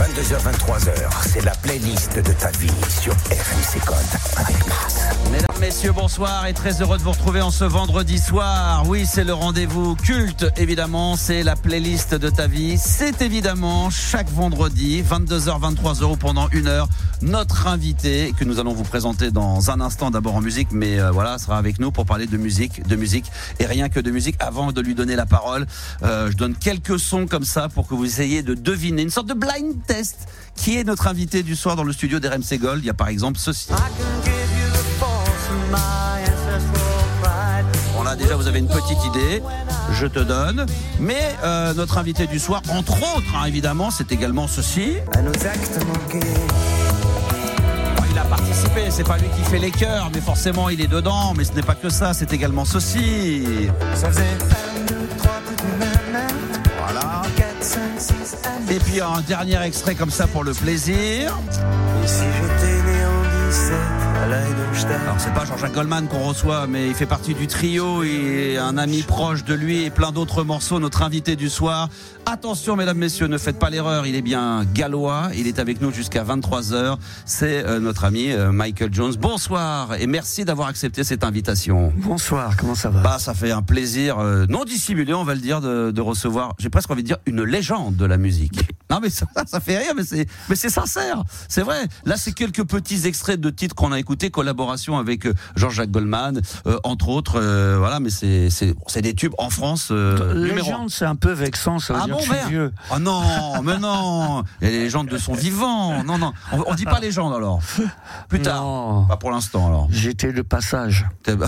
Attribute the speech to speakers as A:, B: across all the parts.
A: 22h, 23h, c'est la playlist de ta vie sur RMC Code avec Mass.
B: Mesdames, messieurs, bonsoir et très heureux de vous retrouver en ce vendredi soir. Oui, c'est le rendez-vous culte, évidemment, c'est la playlist de ta vie. C'est évidemment chaque vendredi, 22h, 23h ou pendant une heure, notre invité que nous allons vous présenter dans un instant, d'abord en musique, mais voilà, sera avec nous pour parler de musique et rien que de musique. Avant de lui donner la parole, je donne quelques sons comme ça pour que vous essayiez de deviner, une sorte de blind test. Qui est notre invité du soir dans le studio d'RMC Gold? Il y a par exemple ceci. Bon là déjà vous avez une petite idée, je te donne. Mais notre invité du soir, entre autres hein, évidemment, c'est également ceci.
C: À nos actes manqués.
B: Il a participé, c'est pas lui qui fait les chœurs, mais forcément il est dedans. Mais ce n'est pas que ça, c'est également ceci.
C: Ça faisait 1, 2, 3,
B: Voilà.
C: 4, 5, 6 années.
B: Et puis un dernier extrait comme ça pour le plaisir.
C: Et si j'étais né en 17 à l'Eidelstadt.
B: Alors c'est pas Jean-Jacques Goldman qu'on reçoit, mais il fait partie du trio et un ami proche de lui et plein d'autres morceaux, notre invité du soir. Attention mesdames, messieurs, ne faites pas l'erreur, il est bien gallois, il est avec nous jusqu'à 23h, c'est notre ami Michael Jones. Bonsoir et merci d'avoir accepté cette invitation.
D: Bonsoir, comment ça va?
B: Bah ça fait un plaisir non dissimulé, on va le dire, de recevoir, j'ai presque envie de dire, une légende de la musique. Non mais ça fait rire, mais c'est sincère, c'est vrai. Là c'est quelques petits extraits de titres qu'on a écoutés, collaboration avec Jean-Jacques Goldman, entre autres, voilà, mais c'est des tubes en France.
D: Légende, c'est un peu vexant, ça veut dire que je suis vieux.
B: Ah non, mais non, il y a les légendes de son vivant. Non, on dit pas légende alors. Plus tard,
D: non.
B: pas pour l'instant alors.
D: J'étais de passage.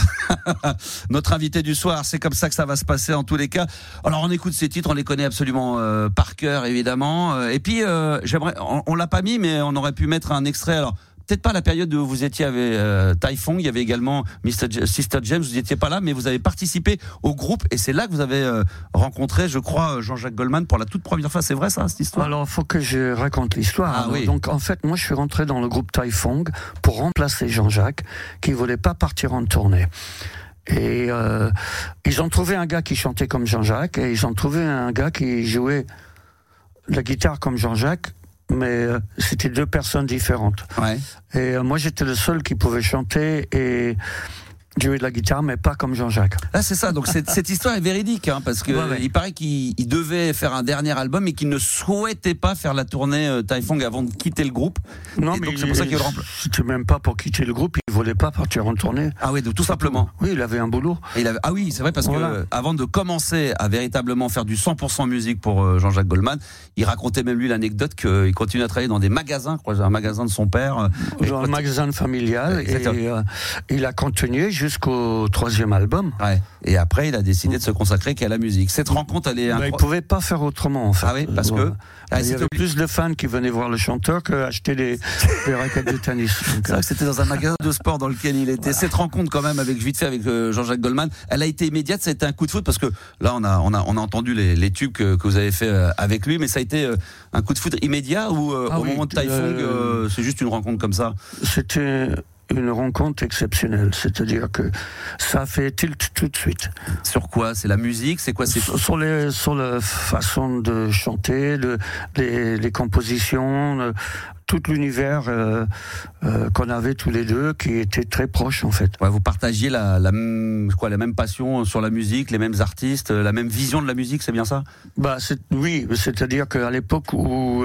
B: Notre invité du soir, c'est comme ça que ça va se passer en tous les cas. Alors on écoute ces titres, on les connaît absolument par cœur évidemment. Et puis on l'a pas mis, mais on aurait pu mettre un extrait. Alors peut-être pas la période où vous étiez avec Typhoon, il y avait également Sister James, vous n'étiez pas là, mais vous avez participé au groupe et c'est là que vous avez rencontré, je crois, Jean-Jacques Goldman pour la toute première fois. C'est vrai ça, cette histoire?
D: Alors, il faut que je raconte l'histoire.
B: Ah, oui.
D: Donc, en fait, moi, je suis rentré dans le groupe Typhoon pour remplacer Jean-Jacques, qui voulait pas partir en tournée. Et ils ont trouvé un gars qui chantait comme Jean-Jacques et ils ont trouvé un gars qui jouait la guitare comme Jean-Jacques, mais c'était deux personnes différentes.
B: Ouais.
D: Et moi, j'étais le seul qui pouvait chanter et jouer de la guitare, mais pas comme Jean-Jacques.
B: Là, c'est ça. Donc, cette histoire est véridique, hein, parce que
D: ouais.
B: il paraît qu'il devait faire un dernier album et qu'il ne souhaitait pas faire la tournée Typhoon avant de quitter le groupe.
D: Non,
B: et
D: mais
B: donc, c'est pour ça qu'il remplace.
D: C'était même pas pour quitter le groupe, il voulait pas partir en tournée.
B: Ah oui, donc tout simplement.
D: Oui, il avait un boulot.
B: Ah oui, c'est vrai, parce
D: voilà.
B: que avant de commencer à véritablement faire du 100% musique pour Jean-Jacques Goldman, il racontait même lui l'anecdote qu'il continue à travailler dans des magasins, je crois, un magasin de son père.
D: Dans le magasin familial, et il a continué jusqu'au 3e album.
B: Ouais. Et après, il a décidé de se consacrer qu'à la musique. Cette rencontre, elle est
D: incroyable. Il pouvait pas faire autrement, en fait.
B: Ah oui, parce que
D: il y avait plus de fans qui venaient voir le chanteur qu'acheter des raquettes de tennis.
B: C'est vrai que c'était dans un magasin de sport dans lequel il était. Voilà. Cette rencontre, quand même, avec Jean-Jacques Goldman, elle a été immédiate. Ça a été un coup de foudre parce que là, on a entendu les tubes que vous avez fait avec lui, mais ça a été un coup de foudre immédiat ou au moment de Typhoon, c'est juste une rencontre comme ça?
D: C'était une rencontre exceptionnelle, c'est-à-dire que ça a fait tilt tout de suite.
B: Sur quoi? C'est la musique? C'est quoi?
D: Sur la façon de chanter, les compositions, tout l'univers qu'on avait tous les deux, qui était très proche en fait.
B: Ouais, vous partagiez la même passion sur la musique, les mêmes artistes, la même vision de la musique, c'est bien ça?
D: Oui, c'est-à-dire qu'à l'époque où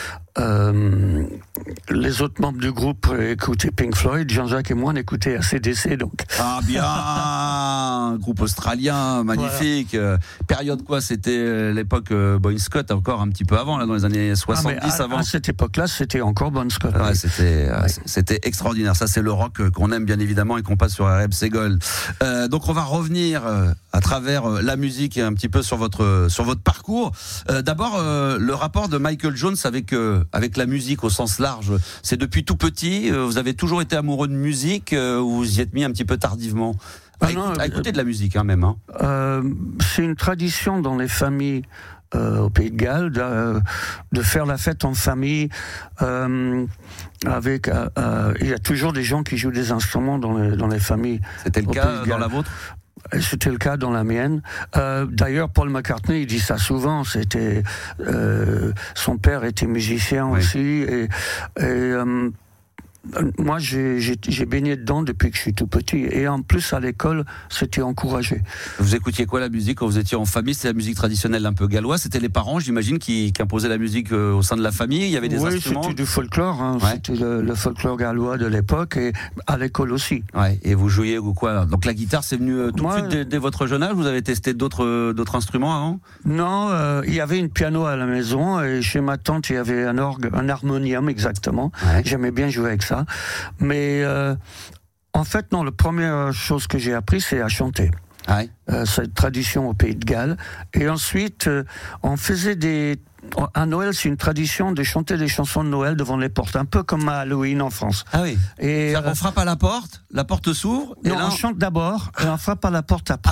D: les autres membres du groupe écoutaient Pink Floyd, Jean-Jacques et moi on écoutait AC/DC, donc. Ah
B: bien, groupe australien, magnifique. Voilà. Période quoi? C'était l'époque Bon Scott, encore un petit peu avant, là, dans les années 70 avant.
D: À cette époque-là, c'était encore Bon Scott.
B: Ouais, c'était extraordinaire. Ça, c'est le rock qu'on aime bien évidemment et qu'on passe sur RMC Gold. Donc, on va revenir à travers la musique et un petit peu sur votre parcours. D'abord, le rapport de Michael Jones avec la musique au sens large. C'est depuis tout petit. Vous avez toujours été amoureux de musique ou vous y êtes mis un petit peu tardivement? À écouter de la musique, hein, même. Hein.
D: C'est une tradition dans les familles au Pays de Galles de faire la fête en famille. Il y a toujours des gens qui jouent des instruments dans les familles.
B: C'était le cas dans la vôtre?
D: Et c'était le cas dans la mienne. D'ailleurs, Paul McCartney, il dit ça souvent. Son père était musicien aussi, et moi, j'ai baigné dedans depuis que je suis tout petit. Et en plus, à l'école, c'était encouragé.
B: Vous écoutiez quoi, la musique, quand vous étiez en famille? C'était la musique traditionnelle un peu galloise. C'était les parents, j'imagine, qui imposaient la musique au sein de la famille. Il y avait des instruments. Oui,
D: c'était du folklore. Hein. Ouais. C'était le folklore gallois de l'époque, et à l'école aussi.
B: Ouais. Et vous jouiez ou quoi? Donc la guitare, c'est venu tout de suite dès votre jeune âge? Vous avez testé d'autres instruments avant?
D: Non, il y avait une piano à la maison, et chez ma tante, il y avait un orgue, un harmonium exactement. Ouais. J'aimais bien jouer avec ça. Mais en fait, non, la première chose que j'ai appris, c'est à chanter.
B: Ouais.
D: Cette tradition au Pays de Galles. Et ensuite, on faisait à Noël, c'est une tradition de chanter des chansons de Noël devant les portes, un peu comme à Halloween en France.
B: Ah oui. Et on frappe à la porte s'ouvre.
D: Non, on chante d'abord et on frappe à la porte après.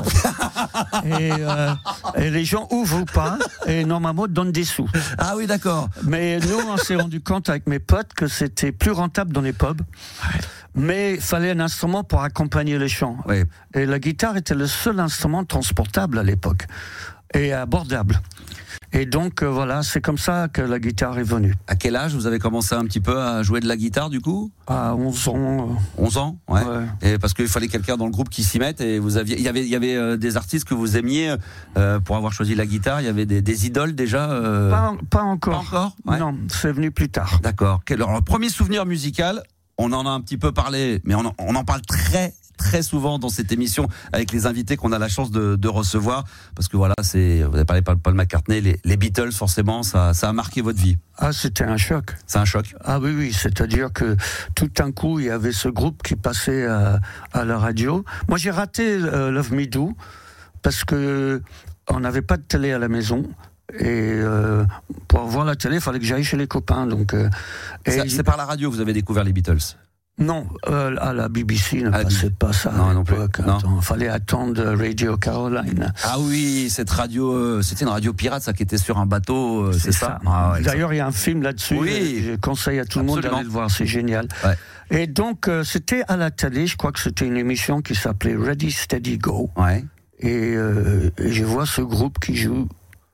D: Et les gens ouvrent ou pas, et normalement donnent des sous.
B: Ah oui, d'accord.
D: Mais nous, on s'est rendu compte avec mes potes que c'était plus rentable dans les pubs. Ouais. Mais il fallait un instrument pour accompagner les chants.
B: Oui.
D: Et la guitare était le seul instrument transportable à l'époque et abordable. Et donc voilà, c'est comme ça que la guitare est venue.
B: À quel âge vous avez commencé un petit peu à jouer de la guitare du coup?
D: À 11 ans.
B: 11 ans, ouais. Et parce qu'il fallait quelqu'un dans le groupe qui s'y mette, et il y avait des artistes que vous aimiez pour avoir choisi la guitare. Il y avait des idoles déjà.
D: Pas encore.
B: Pas encore. Ouais.
D: Non, c'est venu plus tard.
B: D'accord. Alors, le premier souvenir musical, on en a un petit peu parlé, mais on en parle très souvent dans cette émission avec les invités qu'on a la chance de recevoir, parce que voilà, vous avez parlé de Paul McCartney, les Beatles, forcément, ça a marqué votre vie.
D: Ah, c'était un choc.
B: C'est un choc.
D: Ah oui, c'est-à-dire que tout d'un coup, il y avait ce groupe qui passait à la radio. Moi, j'ai raté Love Me Do parce que on n'avait pas de télé à la maison. Et pour voir la télé, il fallait que j'aille chez les copains. Donc,
B: c'est par la radio que vous avez découvert les Beatles?
D: Non, à la BBC ne passait pas ça à l'époque. Il fallait attendre Radio Caroline.
B: Ah oui, cette radio, c'était une radio pirate, ça, qui était sur un bateau, c'est ça.
D: D'ailleurs, il y a un film là-dessus.
B: Oui.
D: Je conseille à tout le monde d'aller le voir, c'est génial.
B: Ouais.
D: Et donc, c'était à la télé, je crois que c'était une émission qui s'appelait Ready, Steady, Go.
B: Ouais.
D: Et je vois ce groupe qui joue.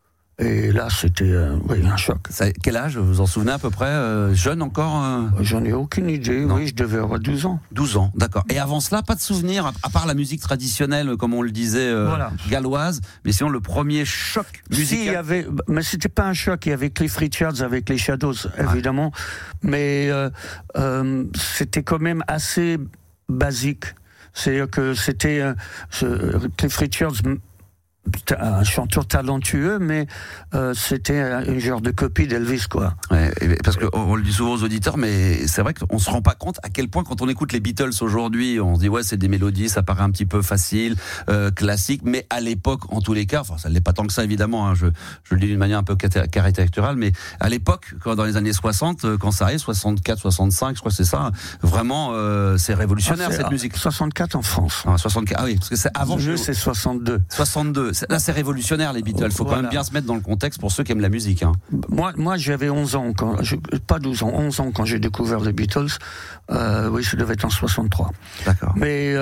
D: Et là, c'était un choc.
B: Quel âge, vous vous en souvenez à peu près? Jeune encore?
D: J'en ai aucune idée, oui, je devais avoir 12 ans.
B: 12 ans, d'accord. Et avant cela, pas de souvenirs, à part la musique traditionnelle, comme on le disait, galloise, mais sinon le premier choc musical?
D: Si, il y avait, mais c'était pas un choc, il y avait Cliff Richards avec les Shadows, évidemment, mais c'était quand même assez basique. C'est-à-dire que c'était Cliff Richards, un chanteur talentueux, mais c'était un genre de copie d'Elvis, quoi.
B: Ouais, parce qu'on le dit souvent aux auditeurs, mais c'est vrai qu'on se rend pas compte à quel point, quand on écoute les Beatles aujourd'hui, on se dit ouais, c'est des mélodies, ça paraît un petit peu facile, classique, mais à l'époque, en tous les cas, enfin ça l'est pas tant que ça évidemment, hein, je le dis d'une manière un peu caricaturale, mais à l'époque, dans les années 60, quand ça arrive, 64, 65, je crois que c'est ça, vraiment, c'est révolutionnaire cette musique.
D: 64 en France.
B: Ah, 64, ah oui, parce que c'est avant.
D: Le jeu, c'est 62.
B: 62. Là, c'est révolutionnaire, les Beatles. Il faut quand même bien se mettre dans le contexte pour ceux qui aiment la musique. Hein.
D: Moi, j'avais 11 ans, pas 12 ans, 11 ans quand j'ai découvert les Beatles. Oui, ça devait être en 63.
B: D'accord.
D: Mais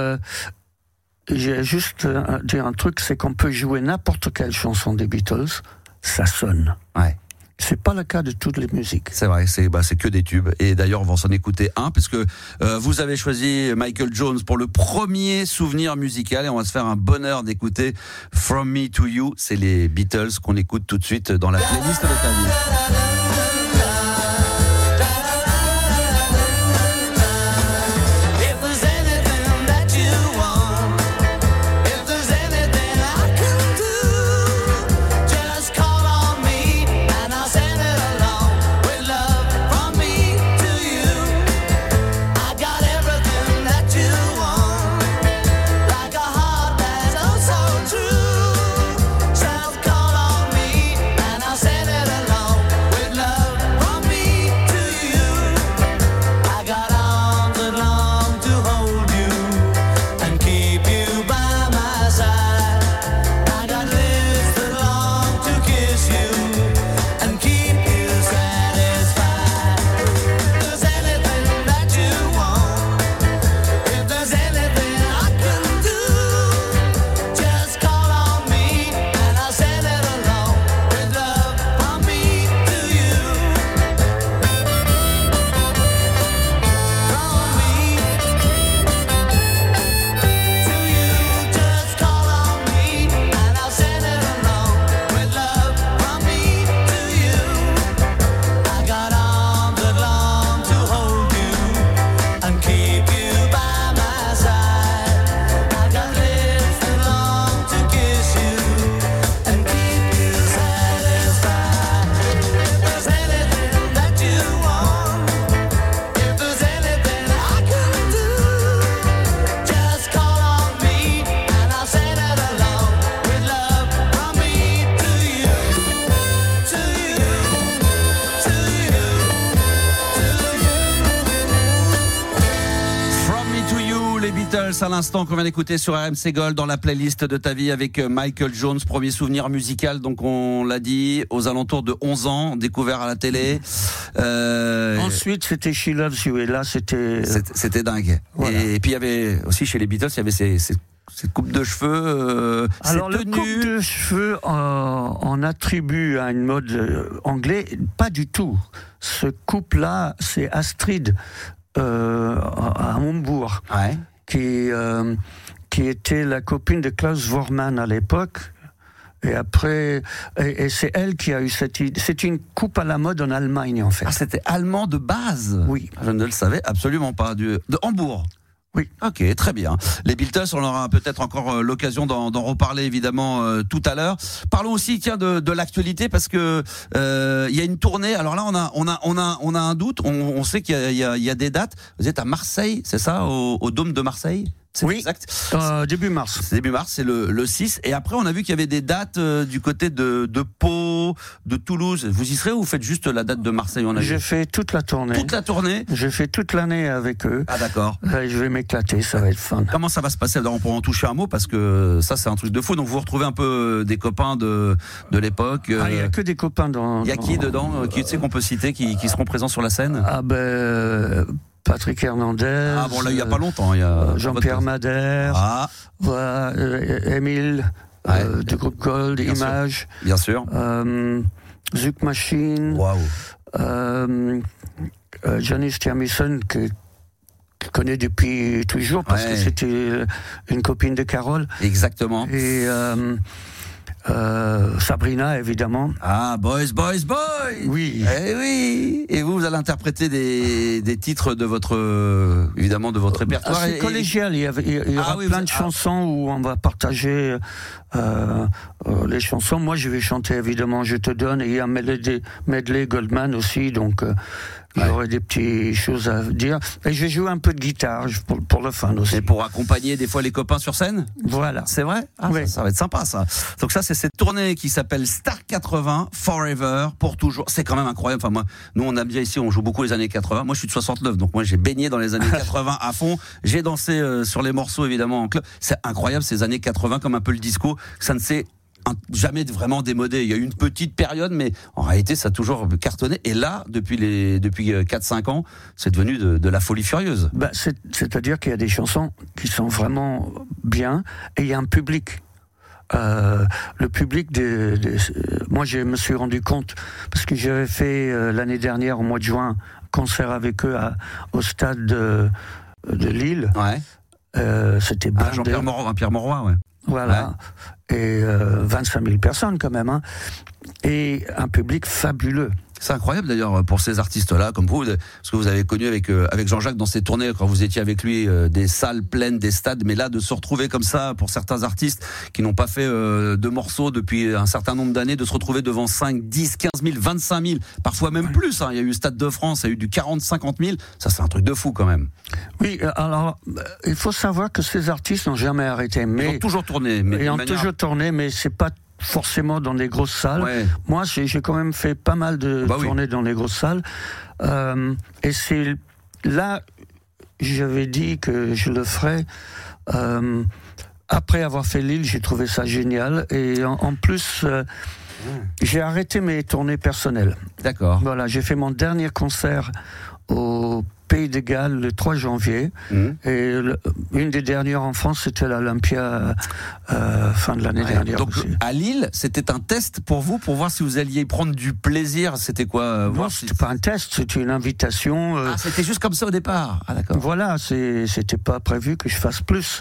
D: j'ai juste dit un truc, c'est qu'on peut jouer n'importe quelle chanson des Beatles, ça sonne.
B: Ouais.
D: C'est pas le cas de toutes les musiques.
B: C'est vrai, c'est que des tubes. Et d'ailleurs, on va s'en écouter un, puisque vous avez choisi Michael Jones pour le premier souvenir musical, et on va se faire un bonheur d'écouter From Me to You. C'est les Beatles qu'on écoute tout de suite dans la playlist de ta vie.
E: Love
B: Beatles à l'instant qu'on vient d'écouter sur RMC Gold dans la playlist de ta vie avec Michael Jones, premier souvenir musical, donc on l'a dit, aux alentours de 11 ans, découvert à la télé.
D: Ensuite c'était She Loves You et là c'était
B: dingue.
D: Voilà.
B: Et puis il y avait aussi chez les Beatles, il y avait ces coupes de cheveux,
D: alors
B: ces
D: le
B: tenues.
D: coupe de cheveux on attribue à une mode anglais, pas du tout. Ce couple-là, c'est Astrid à Hambourg,
B: Ouais.
D: qui était la copine de Klaus Voormann à l'époque. Et après, et c'est elle qui a eu cette idée. C'est une coupe à la mode en Allemagne, en fait.
B: Ah, c'était allemand de base.
D: Oui.
B: Je ne le savais absolument pas. De Hambourg.
D: Oui.
B: Ok, très bien. Les Beatles, on aura peut-être encore l'occasion d'en reparler évidemment tout à l'heure. Parlons aussi, tiens, de l'actualité parce que il y a une tournée. Alors là, on a un doute. On sait qu'il y a des dates. Vous êtes à Marseille, c'est ça, au Dôme de Marseille? C'est
D: oui,
B: exact.
D: début mars.
B: C'est début mars, c'est le 6. Et après, on a vu qu'il y avait des dates du côté de Pau, de Toulouse. Vous y serez ou vous faites juste la date de Marseille?
D: J'ai fait toute la tournée.
B: Toute la tournée?
D: J'ai fait toute l'année avec eux.
B: Ah d'accord.
D: Et je vais m'éclater, ça va être fun.
B: Comment ça va se passer? Alors, on pourra en toucher un mot parce que ça, c'est un truc de fou. Donc, vous retrouvez un peu des copains de l'époque.
D: Il n'y a que des copains dans...
B: Il y a qui dedans? Qui tu sais qu'on peut citer qui seront présents sur la scène?
D: Ah ben... Patrick Hernandez.
B: Ah bon, là, il n'y a pas longtemps. Il y a
D: Jean-Pierre Madère.
B: Ah.
D: Voilà, Émile, du groupe Gold,
B: Bien
D: Image.
B: Sûr. Bien sûr.
D: Zuc Machine.
B: Waouh.
D: Janice Tiamison, que connais depuis toujours, parce que c'était une copine de Carole.
B: Exactement.
D: Et Sabrina, évidemment.
B: Ah, Boys.
D: Oui.
B: Eh oui. Et vous allez interpréter des titres de votre, évidemment, de votre répertoire.
D: C'est collégial. Il y aura plein de chansons où on va partager les chansons. Moi, je vais chanter, évidemment, Je te donne. Et il y a Medley Goldman aussi, donc j'aurai des petites choses à dire. Et je vais jouer un peu de guitare pour le fun aussi.
B: Et pour accompagner des fois les copains sur scène?
D: Voilà.
B: C'est vrai? Ah,
D: oui.
B: Ça va être sympa, ça. Donc ça, c'est cette tournée qui s'appelle Star 80, Forever, pour toujours. C'est quand même incroyable. Enfin, moi, nous, on aime bien ici, on joue beaucoup les années 80. Moi, je suis de 69, donc moi, j'ai baigné dans les années 80 à fond. J'ai dansé sur les morceaux, évidemment, en club. C'est incroyable, ces années 80, comme un peu le disco. Ça ne s'est jamais vraiment démodé. Il y a eu une petite période, mais en réalité, ça a toujours cartonné. Et là, depuis 4-5 ans, c'est devenu de la folie furieuse.
D: Bah, c'est-à-dire qu'il y a des chansons qui sont vraiment bien, et il y a un public. Le public moi, je me suis rendu compte, parce que j'avais fait l'année dernière, au mois de juin, un concert avec eux au stade de Lille.
B: Ouais.
D: C'était blindé.
B: Jean-Pierre Mauroy, ouais.
D: Voilà. Ouais. Et 25 000 personnes quand même. Hein. Et un public fabuleux.
B: C'est incroyable d'ailleurs pour ces artistes-là, comme vous, parce que vous avez connu avec Jean-Jacques dans ses tournées, quand vous étiez avec lui, des salles pleines, des stades, mais là de se retrouver comme ça, pour certains artistes qui n'ont pas fait de morceaux depuis un certain nombre d'années, de se retrouver devant 5, 10, 15 000, 25 000, parfois même plus, hein. Il y a eu Stade de France, il y a eu du 40, 50 000, ça c'est un truc de fou quand même.
D: Oui, alors il faut savoir que ces artistes n'ont jamais arrêté.
B: Ils ont toujours tourné.
D: Toujours tourné, mais c'est pas forcément dans des grosses salles.
B: Ouais.
D: Moi, j'ai quand même fait pas mal de tournées dans les grosses salles. Et c'est là, j'avais dit que je le ferais. Après avoir fait Lille, j'ai trouvé ça génial. Et en plus, j'ai arrêté mes tournées personnelles.
B: D'accord.
D: Voilà, j'ai fait mon dernier concert au Pays de Galles le 3 janvier. Et une des dernières en France, c'était l'Olympia fin de l'année dernière.
B: Donc
D: aussi.
B: à Lille, c'était un test pour vous, pour voir si vous alliez prendre du plaisir. C'était quoi
D: Non, c'était pas un test, c'était une invitation.
B: C'était juste comme ça au départ. Ah d'accord.
D: Voilà, c'était pas prévu que je fasse plus.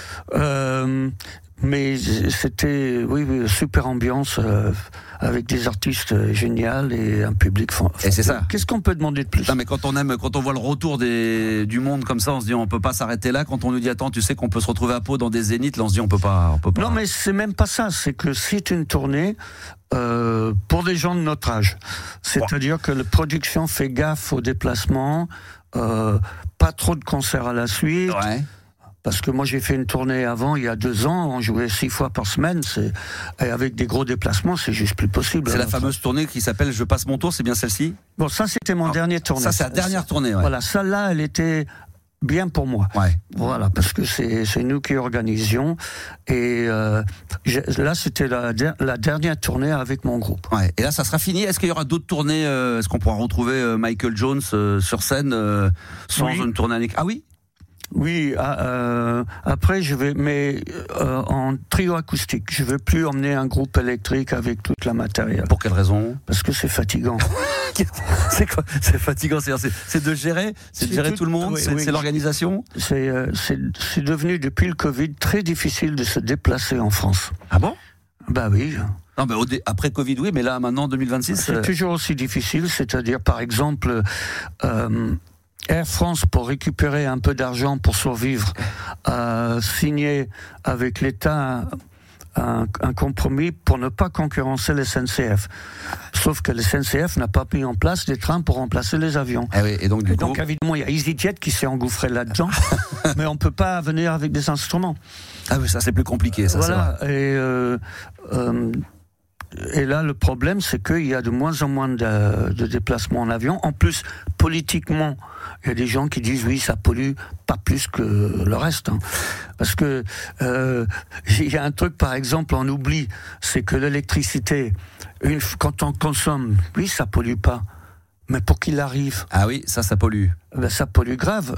D: Mais c'était, super ambiance, avec des artistes géniaux et un public fantastique.
B: Et c'est ça.
D: Qu'est-ce qu'on peut demander de plus?
B: Non, mais quand on voit le retour du monde comme ça, on se dit on peut pas s'arrêter là. Quand on nous dit attends, tu sais qu'on peut se retrouver à Pau dans des zéniths, là on se dit on peut pas.
D: Non, mais c'est même pas ça. C'est que c'est une tournée pour des gens de notre âge. C'est-à-dire que la production fait gaffe aux déplacements, pas trop de concerts à la suite.
B: Ouais.
D: Parce que moi j'ai fait une tournée avant, il y a 2 ans, on jouait 6 fois par semaine, et avec des gros déplacements, c'est juste plus possible.
B: C'est la fameuse tournée qui s'appelle Je passe mon tour, c'est bien celle-ci?
D: Bon, ça c'était mon dernier tournée.
B: Ça c'est la dernière tournée, ouais.
D: Voilà, celle-là, elle était bien pour moi.
B: Ouais.
D: Voilà, parce que c'est nous qui organisions. Et là, c'était la dernière tournée avec mon groupe.
B: Ouais. Et là, ça sera fini. Est-ce qu'il y aura d'autres tournées? Est-ce qu'on pourra retrouver Michael Jones sur scène sans une tournée? Ah oui.
D: Oui, après je vais, mais en trio acoustique. Je veux plus emmener un groupe électrique avec toute la matériel.
B: Pour quelle raison?
D: Parce que c'est fatigant.
B: C'est quoi? C'est fatigant, c'est de gérer, tout le monde, c'est l'organisation.
D: C'est devenu depuis le Covid très difficile de se déplacer en France.
B: Ah bon?
D: Bah oui.
B: Non, mais après Covid, oui, mais là maintenant 2026.
D: C'est toujours aussi difficile, c'est-à-dire par exemple. Air France, pour récupérer un peu d'argent pour survivre, a signé avec l'État un compromis pour ne pas concurrencer le SNCF. Sauf que le SNCF n'a pas mis en place des trains pour remplacer les avions.
B: Ah oui, et donc
D: évidemment, il y a EasyJet qui s'est engouffré là-dedans, mais on ne peut pas venir avec des instruments.
B: Ah oui, ça c'est plus compliqué, ça.
D: Voilà,
B: c'est vrai.
D: Et là, le problème, c'est qu'il y a de moins en moins de déplacements en avion. En plus, politiquement, il y a des gens qui disent oui, ça pollue pas plus que le reste. Hein. Parce que il y a un truc, par exemple, on oublie, c'est que l'électricité, quand on consomme, oui, ça pollue pas. Mais pour qu'il arrive...
B: Ah oui, ça pollue.
D: Ben ça pollue grave.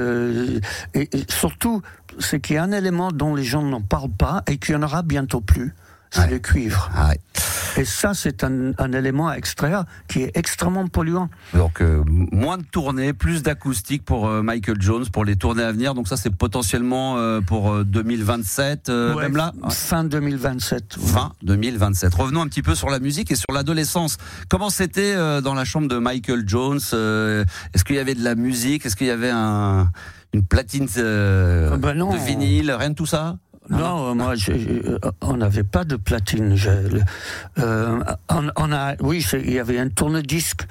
D: Et surtout, c'est qu'il y a un élément dont les gens n'en parlent pas et qu'il n'y en aura bientôt plus. C'est le cuivre. Ah ouais. Et ça, c'est un élément à extraire qui est extrêmement polluant.
B: Donc, moins de tournées, plus d'acoustique pour Michael Jones, pour les tournées à venir. Donc ça, c'est potentiellement pour 2027, même là.
D: Fin 2027.
B: Fin 2027. Revenons un petit peu sur la musique et sur l'adolescence. Comment c'était dans la chambre de Michael Jones? Est-ce qu'il y avait de la musique? Est-ce qu'il y avait une platine de vinyle? Rien de tout ça?
D: Non, moi, on n'avait pas de platine. Oui, il y avait un tourne-disque,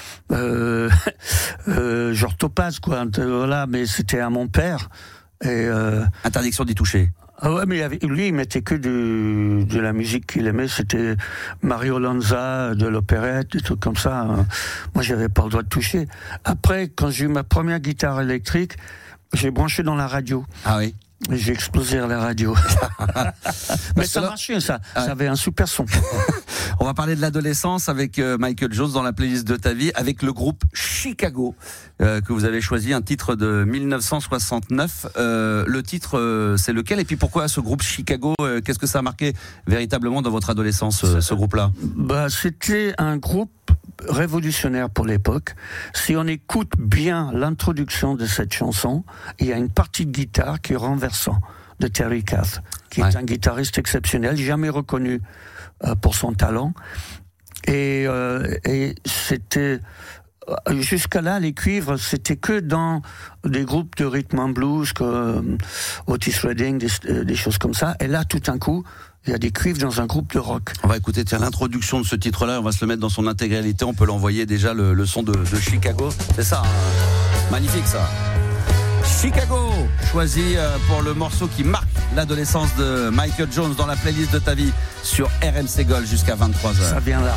D: genre Topaz, quoi. Voilà, mais c'était à mon père. Et
B: interdiction d'y toucher.
D: Ah ouais, mais lui, il mettait que de la musique qu'il aimait. C'était Mario Lanza, de l'opérette, des trucs comme ça. Moi, j'avais pas le droit de toucher. Après, quand j'ai eu ma première guitare électrique, j'ai branché dans la radio.
B: Ah oui.
D: J'ai explosé à la radio. Mais ça marchait, ça. Ça avait un super son.
B: On va parler de l'adolescence avec Michael Jones dans la playlist de ta vie, avec le groupe Chicago, que vous avez choisi, un titre de 1969. Le titre, c'est lequel? Et puis pourquoi ce groupe Chicago? Qu'est-ce que ça a marqué véritablement dans votre adolescence, ce groupe-là? Bah, c'était un groupe révolutionnaire pour l'époque. Si on écoute bien l'introduction de cette chanson, il y a une partie de guitare qui est renversant, de Terry Kath, qui est un guitariste exceptionnel, jamais reconnu pour son talent. Et c'était... Jusqu'à là, les cuivres, c'était que dans des groupes de rhythm and blues, comme Otis Redding, des choses comme ça. Et là, tout d'un coup, il y a des cuivres dans un groupe de rock. On va écouter l'introduction de ce titre-là, on va se le mettre dans son intégralité, on peut l'envoyer déjà le son de Chicago. C'est ça, hein. Magnifique ça. Chicago, choisi pour le morceau qui marque l'adolescence de Michael Jones dans la playlist de ta vie sur RMC Gold jusqu'à 23h. Ça vient là.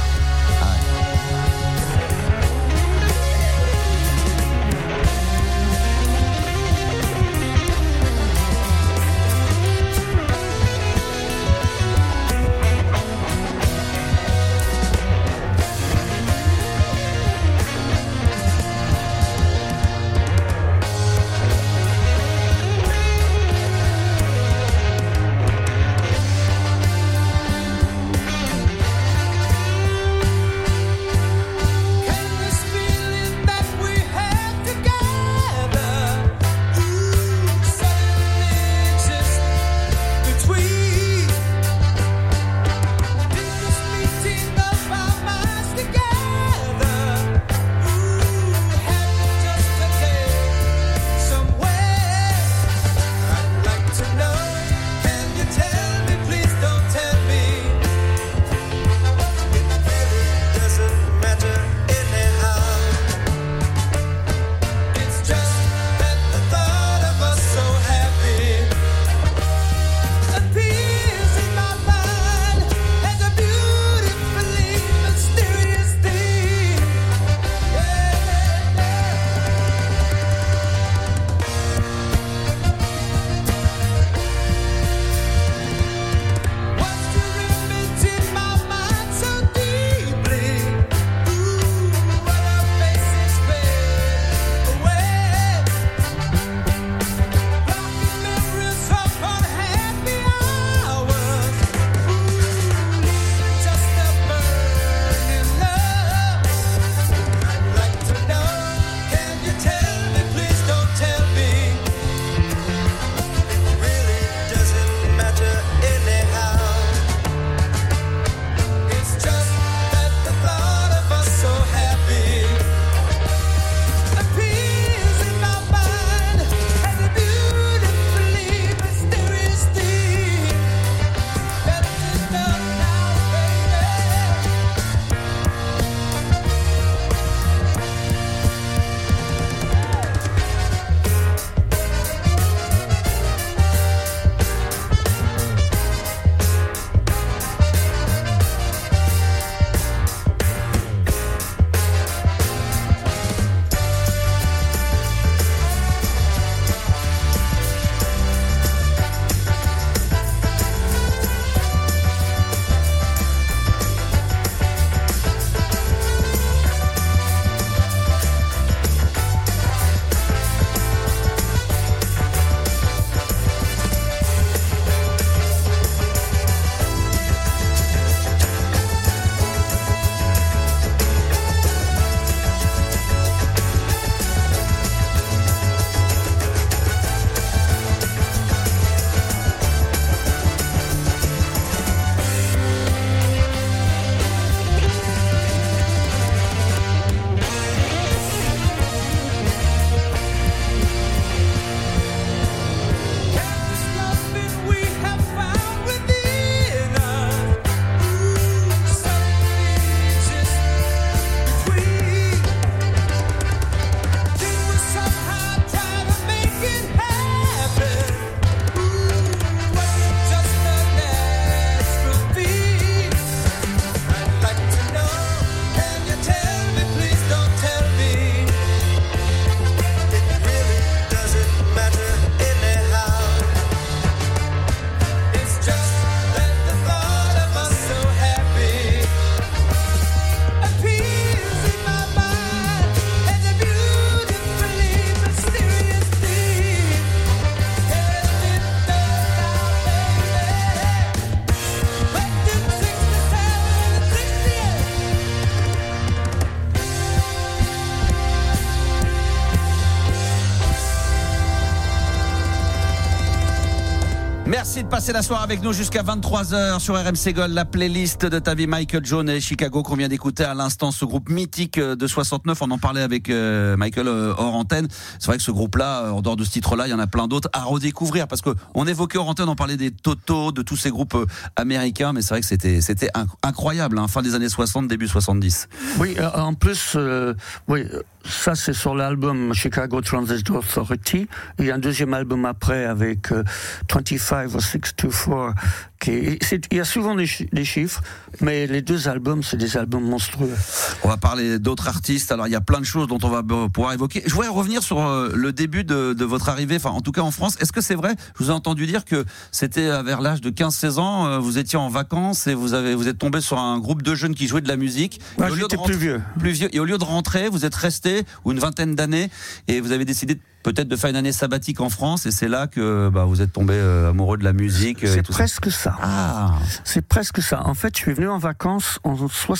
B: Merci de passer la soirée avec nous jusqu'à 23h sur RMC Gold, la playlist de ta vie. Michael Jones et Chicago qu'on vient d'écouter à l'instant, ce groupe mythique de 69. On en parlait avec Michael hors antenne. C'est vrai que ce groupe-là, en dehors de ce titre-là, il y en a plein d'autres à redécouvrir parce que on évoquait hors antenne, on parlait des Toto, de tous ces groupes américains, mais c'est vrai que c'était incroyable, fin des années 60, début 70.
D: Oui, en plus, ça c'est sur l'album Chicago Transit Authority. Il y a un deuxième album après avec 25 ou 624. Il y a souvent des chiffres, mais les deux albums, c'est des albums monstrueux.
B: On va parler d'autres artistes. Alors, il y a plein de choses dont on va pouvoir évoquer. Je voudrais revenir sur le début de votre arrivée, en tout cas en France. Est-ce que c'est vrai? Je vous ai entendu dire que c'était vers l'âge de 15-16 ans, vous étiez en vacances et vous êtes tombé sur un groupe de jeunes qui jouaient de la musique.
D: J'étais plus vieux.
B: Et au lieu de rentrer, vous êtes resté une vingtaine d'années et vous avez décidé peut-être de faire une année sabbatique en France, et c'est là que vous êtes tombé amoureux de la musique.
D: C'est presque ça.
B: Ah.
D: C'est presque ça. En fait, je suis venu en vacances en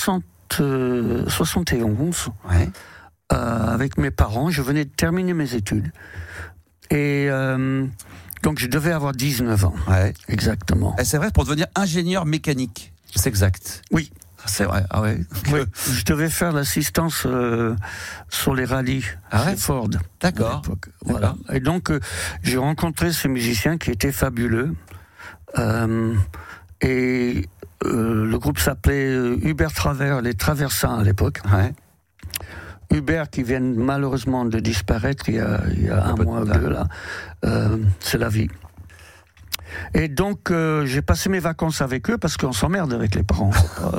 D: 71 avec mes parents. Je venais de terminer mes études. Et donc, je devais avoir 19 ans.
B: Ouais.
D: Exactement.
B: Et c'est vrai, pour devenir ingénieur mécanique. C'est exact.
D: Oui.
B: C'est vrai, ah ouais.
D: Oui, je devais faire l'assistance sur les rallyes Ford.
B: D'accord.
D: Voilà. Et donc, j'ai rencontré ces musiciens qui étaient fabuleux. Et le groupe s'appelait Hubert Travers, les Traversins à l'époque.
B: Ouais.
D: Hubert qui vient malheureusement de disparaître il y a un mois ou deux là. C'est la vie. Et donc, j'ai passé mes vacances avec eux parce qu'on s'emmerde avec les parents.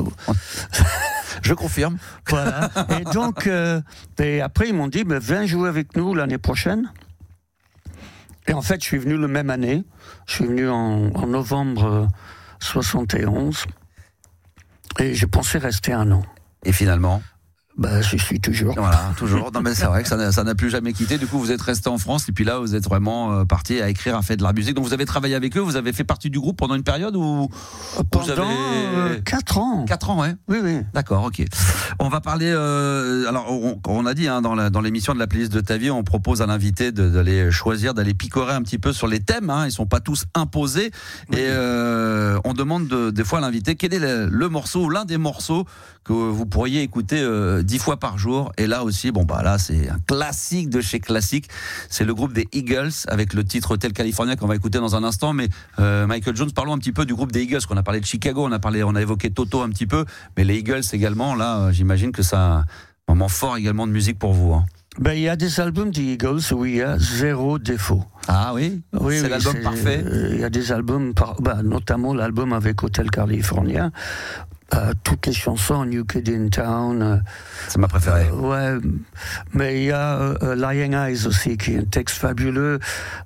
B: Je confirme.
D: Voilà. Et donc, et après, ils m'ont dit, viens jouer avec nous l'année prochaine. Et en fait, je suis venu la même année. Je suis venu en novembre 71. Et je pensais rester 1 an.
B: Et finalement
D: je suis toujours.
B: Voilà, toujours. Non, mais c'est vrai que ça n'a plus jamais quitté. Du coup, vous êtes resté en France et puis là, vous êtes vraiment parti à écrire, à faire de la musique. Donc, vous avez travaillé avec eux, vous avez fait partie du groupe pendant une période ou
D: pendant 4 ans.
B: 4 ans, ouais.
D: Oui.
B: D'accord, ok. On va parler. Alors, on a dit dans l'émission de la playlist de ta vie, on propose à l'invité d'aller choisir, d'aller picorer un petit peu sur les thèmes. Ils sont pas tous imposés. Oui. Et on demande des fois à l'invité quel est le morceau ou l'un des morceaux que vous pourriez écouter 10 fois par jour. Et là aussi, là c'est un classique de chez classique. C'est le groupe des Eagles avec le titre Hotel California qu'on va écouter dans un instant. Mais Michael Jones, parlons un petit peu du groupe des Eagles. On a parlé de Chicago, on a évoqué Toto un petit peu, mais les Eagles également. Là, j'imagine que c'est un moment fort également de musique pour vous.
D: Il y a des albums des Eagles où il y a 0 défaut.
B: Ah oui, c'est l'album parfait.
D: Il y a des albums, notamment l'album avec Hotel California. Toutes les chansons, New Kid in Town.
B: C'est ma préférée.
D: Ouais, mais il y a Lying Eyes aussi, qui est un texte fabuleux.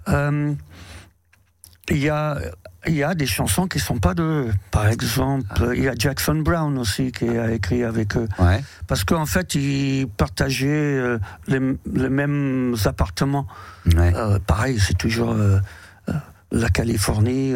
D: Il y a des chansons qui ne sont pas d'eux. Par exemple, il y a Jackson Browne aussi qui a écrit avec eux.
B: Ouais.
D: Parce qu'en fait, ils partageaient les mêmes appartements.
B: Ouais.
D: Pareil, c'est toujours la Californie.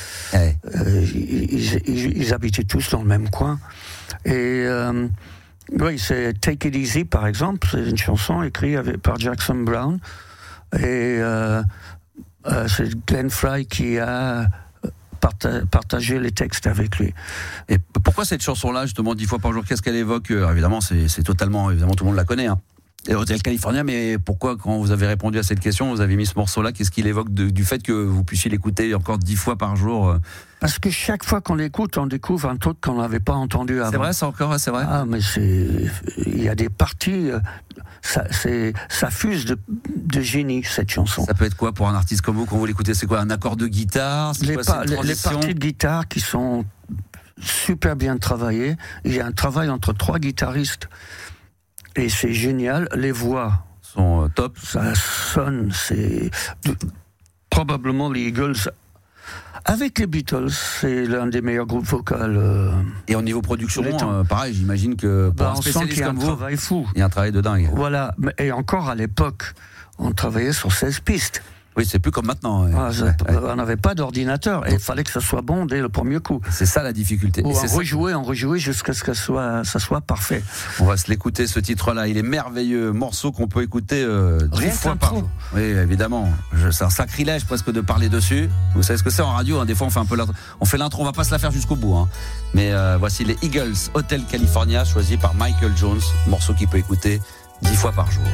D: Ils habitaient tous dans le même coin. Et c'est Take It Easy, par exemple. C'est une chanson écrite par Jackson Browne. Et c'est Glenn Frey qui a partagé les textes avec lui.
B: Et pourquoi cette chanson-là, justement, 10 fois par jour, qu'est-ce qu'elle évoque? Évidemment, c'est totalement, évidemment, tout le monde la connaît. Et Hotel California, mais pourquoi, quand vous avez répondu à cette question, vous avez mis ce morceau-là? Qu'est-ce qu'il évoque du fait que vous puissiez l'écouter encore 10 fois par jour?
D: Parce que chaque fois qu'on l'écoute, on découvre un truc qu'on n'avait pas entendu avant.
B: C'est vrai, ça encore, c'est vrai.
D: Ah, mais il y a des parties, ça fuse de génie, cette chanson.
B: Ça peut être quoi pour un artiste comme vous, quand vous l'écoutez? C'est quoi, un accord de guitare?
D: Les parties de guitare qui sont super bien travaillées. Il y a un travail entre 3 guitaristes. Et c'est génial, les voix
B: sont top.
D: Ça sonne, c'est probablement les Eagles. Avec les Beatles, c'est l'un des meilleurs groupes vocaux.
B: Et au niveau production, pareil, j'imagine que pour un spécialiste comme vous,
D: fou.
B: Il y a un travail de dingue.
D: Voilà, et encore à l'époque, on travaillait sur 16 pistes.
B: Oui, c'est plus comme maintenant.
D: On n'avait pas d'ordinateur et il fallait que ça soit bon dès le premier coup.
B: C'est ça la difficulté.
D: On rejouait jusqu'à ce que ça soit parfait.
B: On va se l'écouter, ce titre-là. Il est merveilleux. Morceau qu'on peut écouter 10 fois par jour. Oui, évidemment. C'est un sacrilège presque de parler dessus. Vous savez ce que c'est en radio, hein. Des fois on fait un peu l'intro. On va pas se la faire jusqu'au bout, hein. Mais voici les Eagles, Hotel California, choisi par Michael Jones. Morceau qu'il peut écouter 10 fois par jour.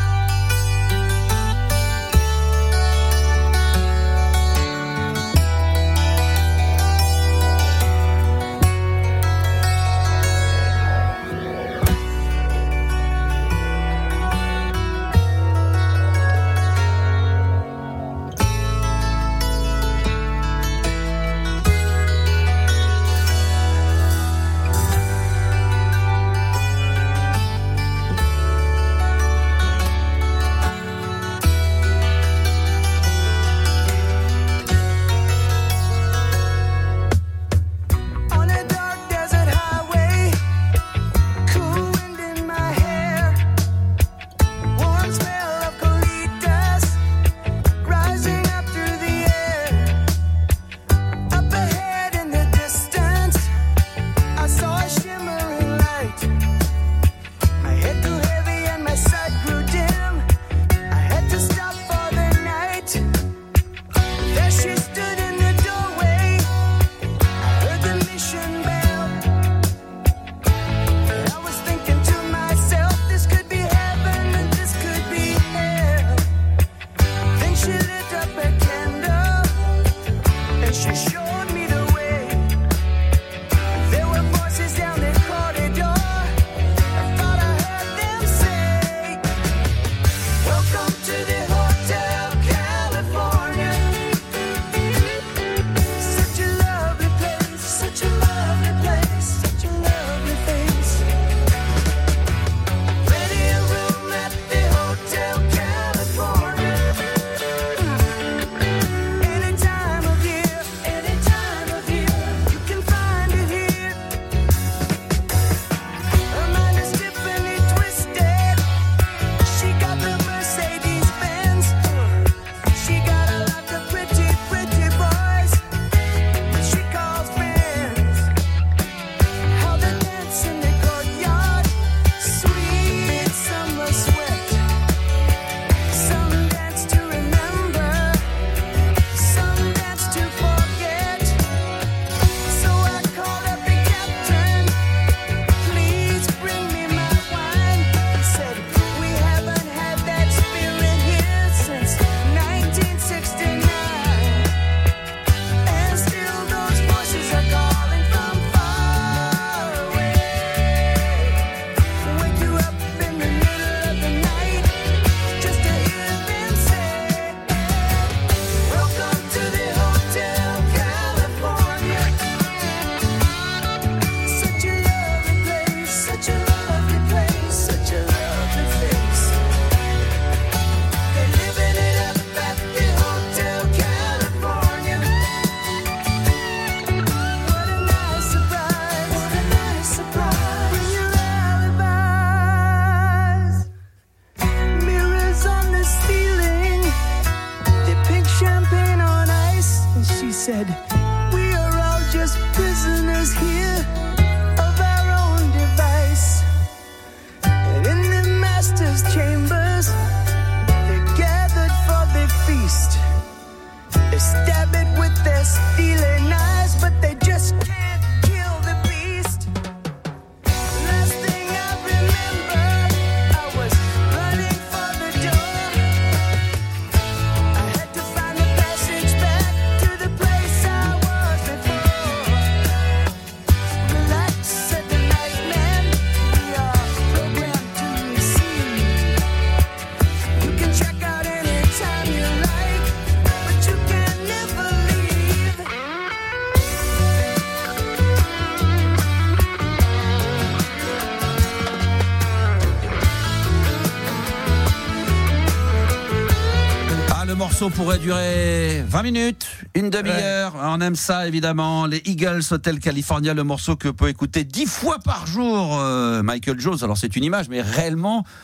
C: said, we are all just prisoners here of our own device. And in the master's chambers, they're gathered for the feast. They stab it with their stealing eyes, but they just can't kill the beast. Last thing I remember, I was running for the door. I had to find the passage back to the place I was before. Relax, said the night man, we are programmed to receive. You can check out anytime you like, but you can never leave.
B: Ah, le morceau pourrait durer 20 minutes, une demi-heure. On aime ça, évidemment. Les Eagles, Hotel California, le morceau que peut écouter 10 fois par jour Michael Jones. Alors, c'est une image, mais réellement,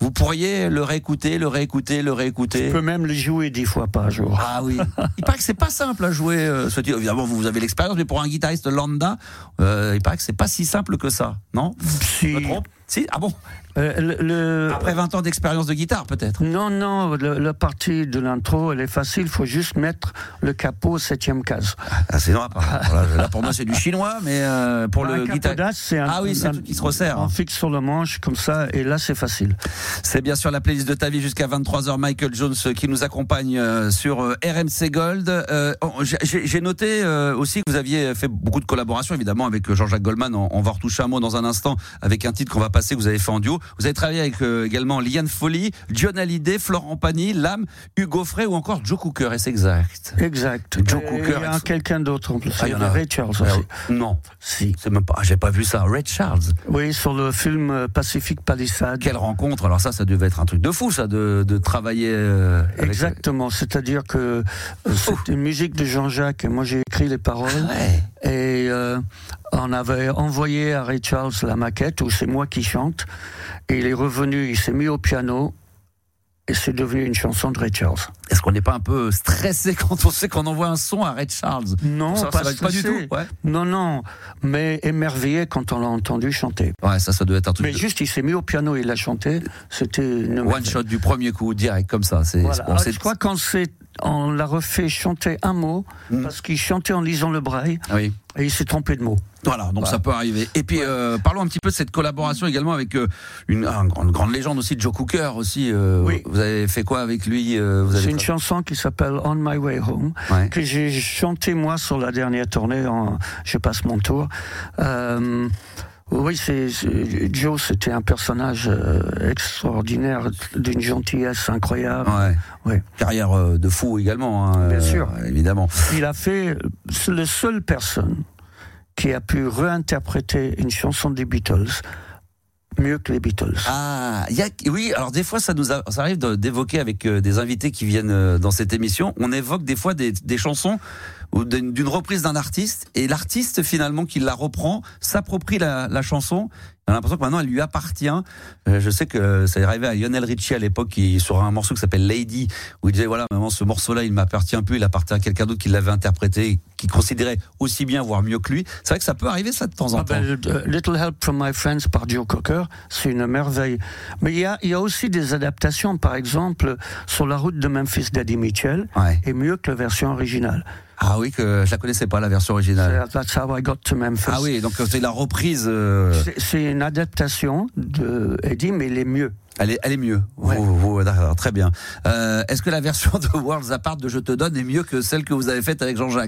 B: vous pourriez le réécouter.
D: Tu peux même le jouer 10 fois par jour.
B: Ah oui. Il paraît que c'est pas simple à jouer. Évidemment, vous avez l'expérience, mais pour un guitariste lambda, il paraît que c'est pas si simple que ça, non ?
D: Si.
B: Je me trompe ? Si ? Ah bon ? Après 20 ans d'expérience de guitare, peut-être.
D: Non, la partie de l'intro, elle est facile, il faut juste mettre le capot 7e case.
B: Ah, c'est non, là, pour moi, c'est du chinois, mais pour le guitariste.
D: C'est un
B: truc qui se resserre.
D: On fixe sur le manche, comme ça, et là, c'est facile.
B: C'est bien sûr la playlist de ta vie jusqu'à 23h. Michael Jones qui nous accompagne sur RMC Gold. J'ai noté aussi que vous aviez fait beaucoup de collaborations, évidemment, avec Jean-Jacques Goldman. On va retoucher un mot dans un instant avec un titre qu'on va passer, que vous avez fait en duo. Vous avez travaillé avec également Liane Folly, John Hallyday, Florent Pagny, Lame, Hugo Frey ou encore Joe Cooker. Est-ce exact ?
D: Exact.
B: Joe Cooker.
D: Il y a quelqu'un d'autre en plus.
B: Il y en a
D: Ray Charles aussi.
B: Non.
D: Si.
B: C'est même pas. J'ai pas vu ça. Ray Charles.
D: Oui, sur le film Pacific Palisades.
B: Quelle rencontre. Alors ça devait être un truc de fou, ça, de travailler. Avec...
D: Exactement. C'est-à-dire que c'était une musique de Jean-Jacques. Et moi, j'ai écrit les paroles.
B: Ouais.
D: Et on avait envoyé à Ray Charles la maquette où c'est moi qui chante. Et il est revenu, il s'est mis au piano. Et c'est devenu une chanson de Ray Charles.
B: Est-ce qu'on n'est pas un peu stressé quand on sait qu'on envoie un son à Ray Charles ?
D: Non,
B: pas du tout. Ouais.
D: Non, mais émerveillé quand on l'a entendu chanter.
B: Ouais, ça doit être un truc.
D: Mais juste, il s'est mis au piano et il a chanté. C'était une
B: one shot du premier coup, direct comme ça.
D: Voilà. Je crois qu'on l'a refait chanter un mot parce qu'il chantait en lisant le braille.
B: Oui.
D: Et il s'est trompé de mots.
B: Voilà, donc ça peut arriver. Et puis parlons un petit peu de cette collaboration également avec une grande légende aussi, Joe Cooker aussi.
D: Oui.
B: Vous avez fait quoi avec lui ?
D: C'est une chanson qui s'appelle On My Way Home, que j'ai chantée moi sur la dernière tournée Je passe mon tour. Oui, Joe, c'était un personnage extraordinaire, d'une gentillesse incroyable.
B: Ouais. Carrière de fou également.
D: Bien sûr.
B: Évidemment.
D: Il a fait la seule personne qui a pu réinterpréter une chanson des Beatles mieux que les Beatles.
B: Ah, oui, alors des fois ça arrive d'évoquer avec des invités qui viennent dans cette émission, on évoque des fois des chansons ou d'une reprise d'un artiste, et l'artiste finalement qui la reprend s'approprie la chanson. On a l'impression que maintenant elle lui appartient. Je sais que ça est arrivé à Lionel Richie à l'époque, sur un morceau qui s'appelle Lady, où il disait voilà, maintenant ce morceau-là il m'appartient plus, il appartient à quelqu'un d'autre qui l'avait interprété, qui considérait aussi bien, voire mieux que lui. C'est vrai que ça peut arriver ça de temps en temps.
D: Little Help from My Friends par Joe Cocker, c'est une merveille. Mais il y a aussi des adaptations, par exemple Sur la route de Memphis d'Eddie Mitchell, est mieux que la version originale.
B: Ah oui, que je la connaissais pas, la version originale.
D: That's How I Got to Memphis.
B: Ah oui, donc c'est la reprise.
D: C'est une adaptation de Eddie, mais elle est mieux.
B: Elle est mieux.
D: Ouais.
B: D'accord, très bien. Est-ce que la version de Worlds Apart de Je te donne est mieux que celle que vous avez faite avec Jean-Jacques ?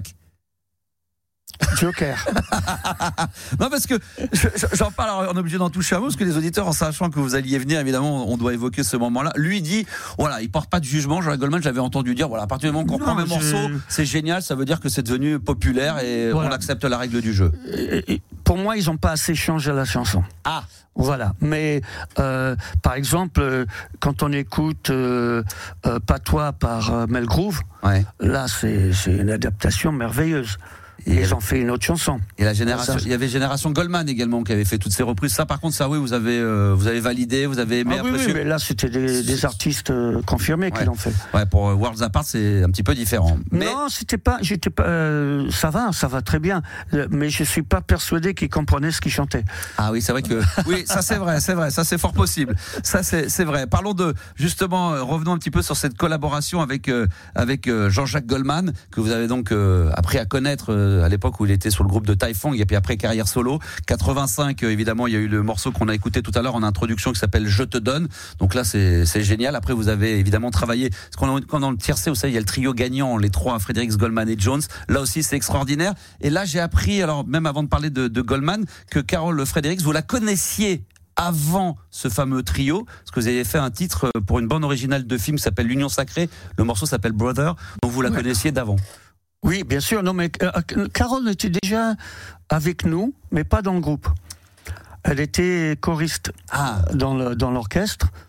D: Joker.
B: Non, parce que j'en parle, alors on est obligé d'en toucher un mot, parce que les auditeurs, en sachant que vous alliez venir, évidemment, on doit évoquer ce moment-là. Lui dit, voilà, il porte pas de jugement. Jean-Jacques Goldman, j'avais entendu dire, voilà, à partir du moment qu'on prend mes morceaux, c'est génial, ça veut dire que c'est devenu populaire et on accepte la règle du jeu.
D: Pour moi, ils ont pas assez changé la chanson.
B: Ah.
D: Voilà, mais par exemple, quand on écoute Patois par Mel Groove, là c'est une adaptation merveilleuse. Et ils ont fait une autre chanson.
B: Et la génération, il y avait Génération Goldman également qui avait fait toutes ces reprises. Ça, par contre, ça, oui, vous avez validé, vous avez aimé, apprécié.
D: Oui, mais là, c'était des artistes confirmés qui l'ont fait.
B: Ouais, pour Worlds Apart, c'est un petit peu différent. Mais...
D: Non, j'étais pas. Ça va très bien. Mais je suis pas persuadé qu'ils comprenaient ce qu'ils chantaient.
B: Ah oui, c'est vrai que. Oui, ça c'est vrai. Ça c'est fort possible. Ça c'est vrai. Parlons justement, revenons un petit peu sur cette collaboration avec Jean-Jacques Goldman que vous avez donc appris à connaître. À l'époque où il était sur le groupe de Taifong et puis après carrière solo. 85 évidemment, il y a eu le morceau qu'on a écouté tout à l'heure en introduction qui s'appelle Je te donne. Donc là c'est génial. Après vous avez évidemment travaillé, quand dans le tiercé, vous savez, il y a le trio gagnant, les trois, Fredericks, Goldman et Jones. Là aussi c'est extraordinaire. Et là j'ai appris, alors même avant de parler de Goldman, que Carol Fredericks, vous la connaissiez avant ce fameux trio, parce que vous avez fait un titre pour une bande originale de film qui s'appelle L'Union Sacrée. Le morceau s'appelle Brother. Donc vous la connaissiez d'avant.
D: Oui, bien sûr. Non, mais Carole était déjà avec nous, mais pas dans le groupe. Elle était choriste dans l'orchestre.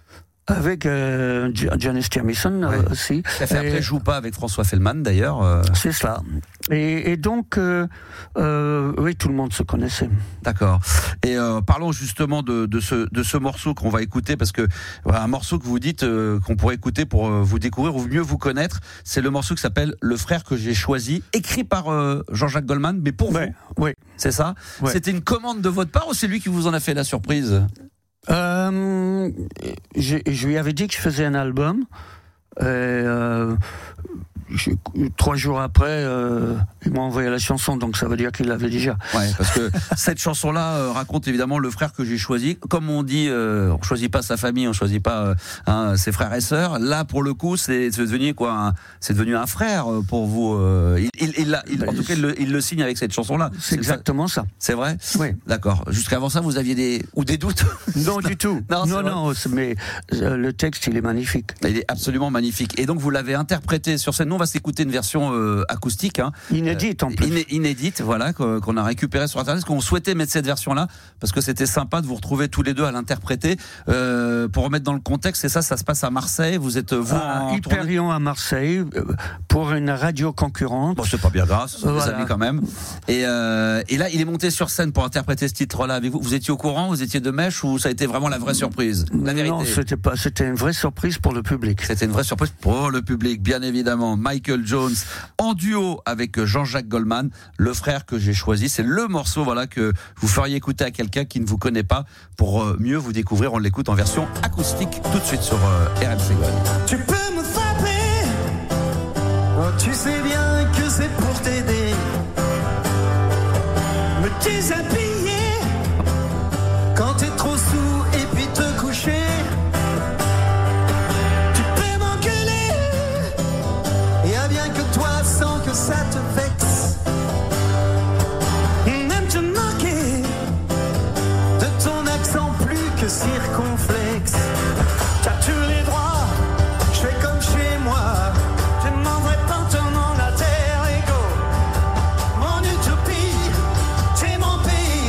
D: Avec Janis Jamison aussi.
B: Ça fait après Joue pas avec François Fellman d'ailleurs.
D: C'est cela. Et donc, oui, tout le monde se connaissait.
B: D'accord. Et parlons justement de ce morceau qu'on va écouter, parce que un morceau que vous dites qu'on pourrait écouter pour vous découvrir ou mieux vous connaître, c'est le morceau qui s'appelle Le frère que j'ai choisi, écrit par Jean-Jacques Goldman, mais pour vous.
D: Oui.
B: C'est ça. Ouais. C'était une commande de votre part ou c'est lui qui vous en a fait la surprise?
D: Je lui avais dit que je faisais un album. 3 jours après, il m'a envoyé la chanson, donc ça veut dire qu'il l'avait déjà.
B: Ouais, parce que cette chanson-là raconte évidemment le frère que j'ai choisi. Comme on dit, on choisit pas sa famille, on choisit pas ses frères et sœurs. Là, pour le coup, c'est devenu quoi? C'est devenu un frère pour vous. En tout cas, il le signe avec cette chanson-là.
D: C'est exactement ça.
B: C'est vrai?
D: Oui.
B: D'accord. Jusqu'avant ça, vous aviez des doutes?
D: Non, du tout. Non, mais le texte, il est magnifique.
B: Il est absolument magnifique. Et donc, vous l'avez interprété sur scène. Nous, on va s'écouter une version acoustique.
D: Inédite, en plus.
B: Inédite, voilà, qu'on a récupéré sur Internet. Parce qu'on souhaitait mettre cette version-là, parce que c'était sympa de vous retrouver tous les deux à l'interpréter. Pour remettre dans le contexte, c'est ça se passe à Marseille. Vous êtes, vous, en
D: Hyperion à Marseille, pour une radio concurrente.
B: Bon, c'est pas bien grave, c'est des amis quand même. Et là, il est monté sur scène pour interpréter ce titre-là avec vous. Vous étiez au courant, vous étiez de mèche, ou ça a été vraiment la vraie surprise? La vérité.
D: Non, c'était une vraie surprise pour le public.
B: C'était une vraie surprise pour le public, bien évidemment. Michael Jones en duo avec Jean-Jacques Goldman, le frère que j'ai choisi. C'est le morceau, voilà, que vous feriez écouter à quelqu'un qui ne vous connaît pas pour mieux vous découvrir. On l'écoute en version acoustique tout de suite sur RMC Gold.
C: Tu peux me frapper, oh, tu sais bien que c'est pour t'aider. Me déshabiller quand t'es trop sous et puis te coucher. Tu peux m'engueuler, y a bien que toi sans que ça te vexe. Même te moquer de ton accent plus que circonflexe. T'as tous les droits, je fais comme chez moi. Je ne m'en vais pas tenant la terre égaux. Mon utopie, c'est mon pays.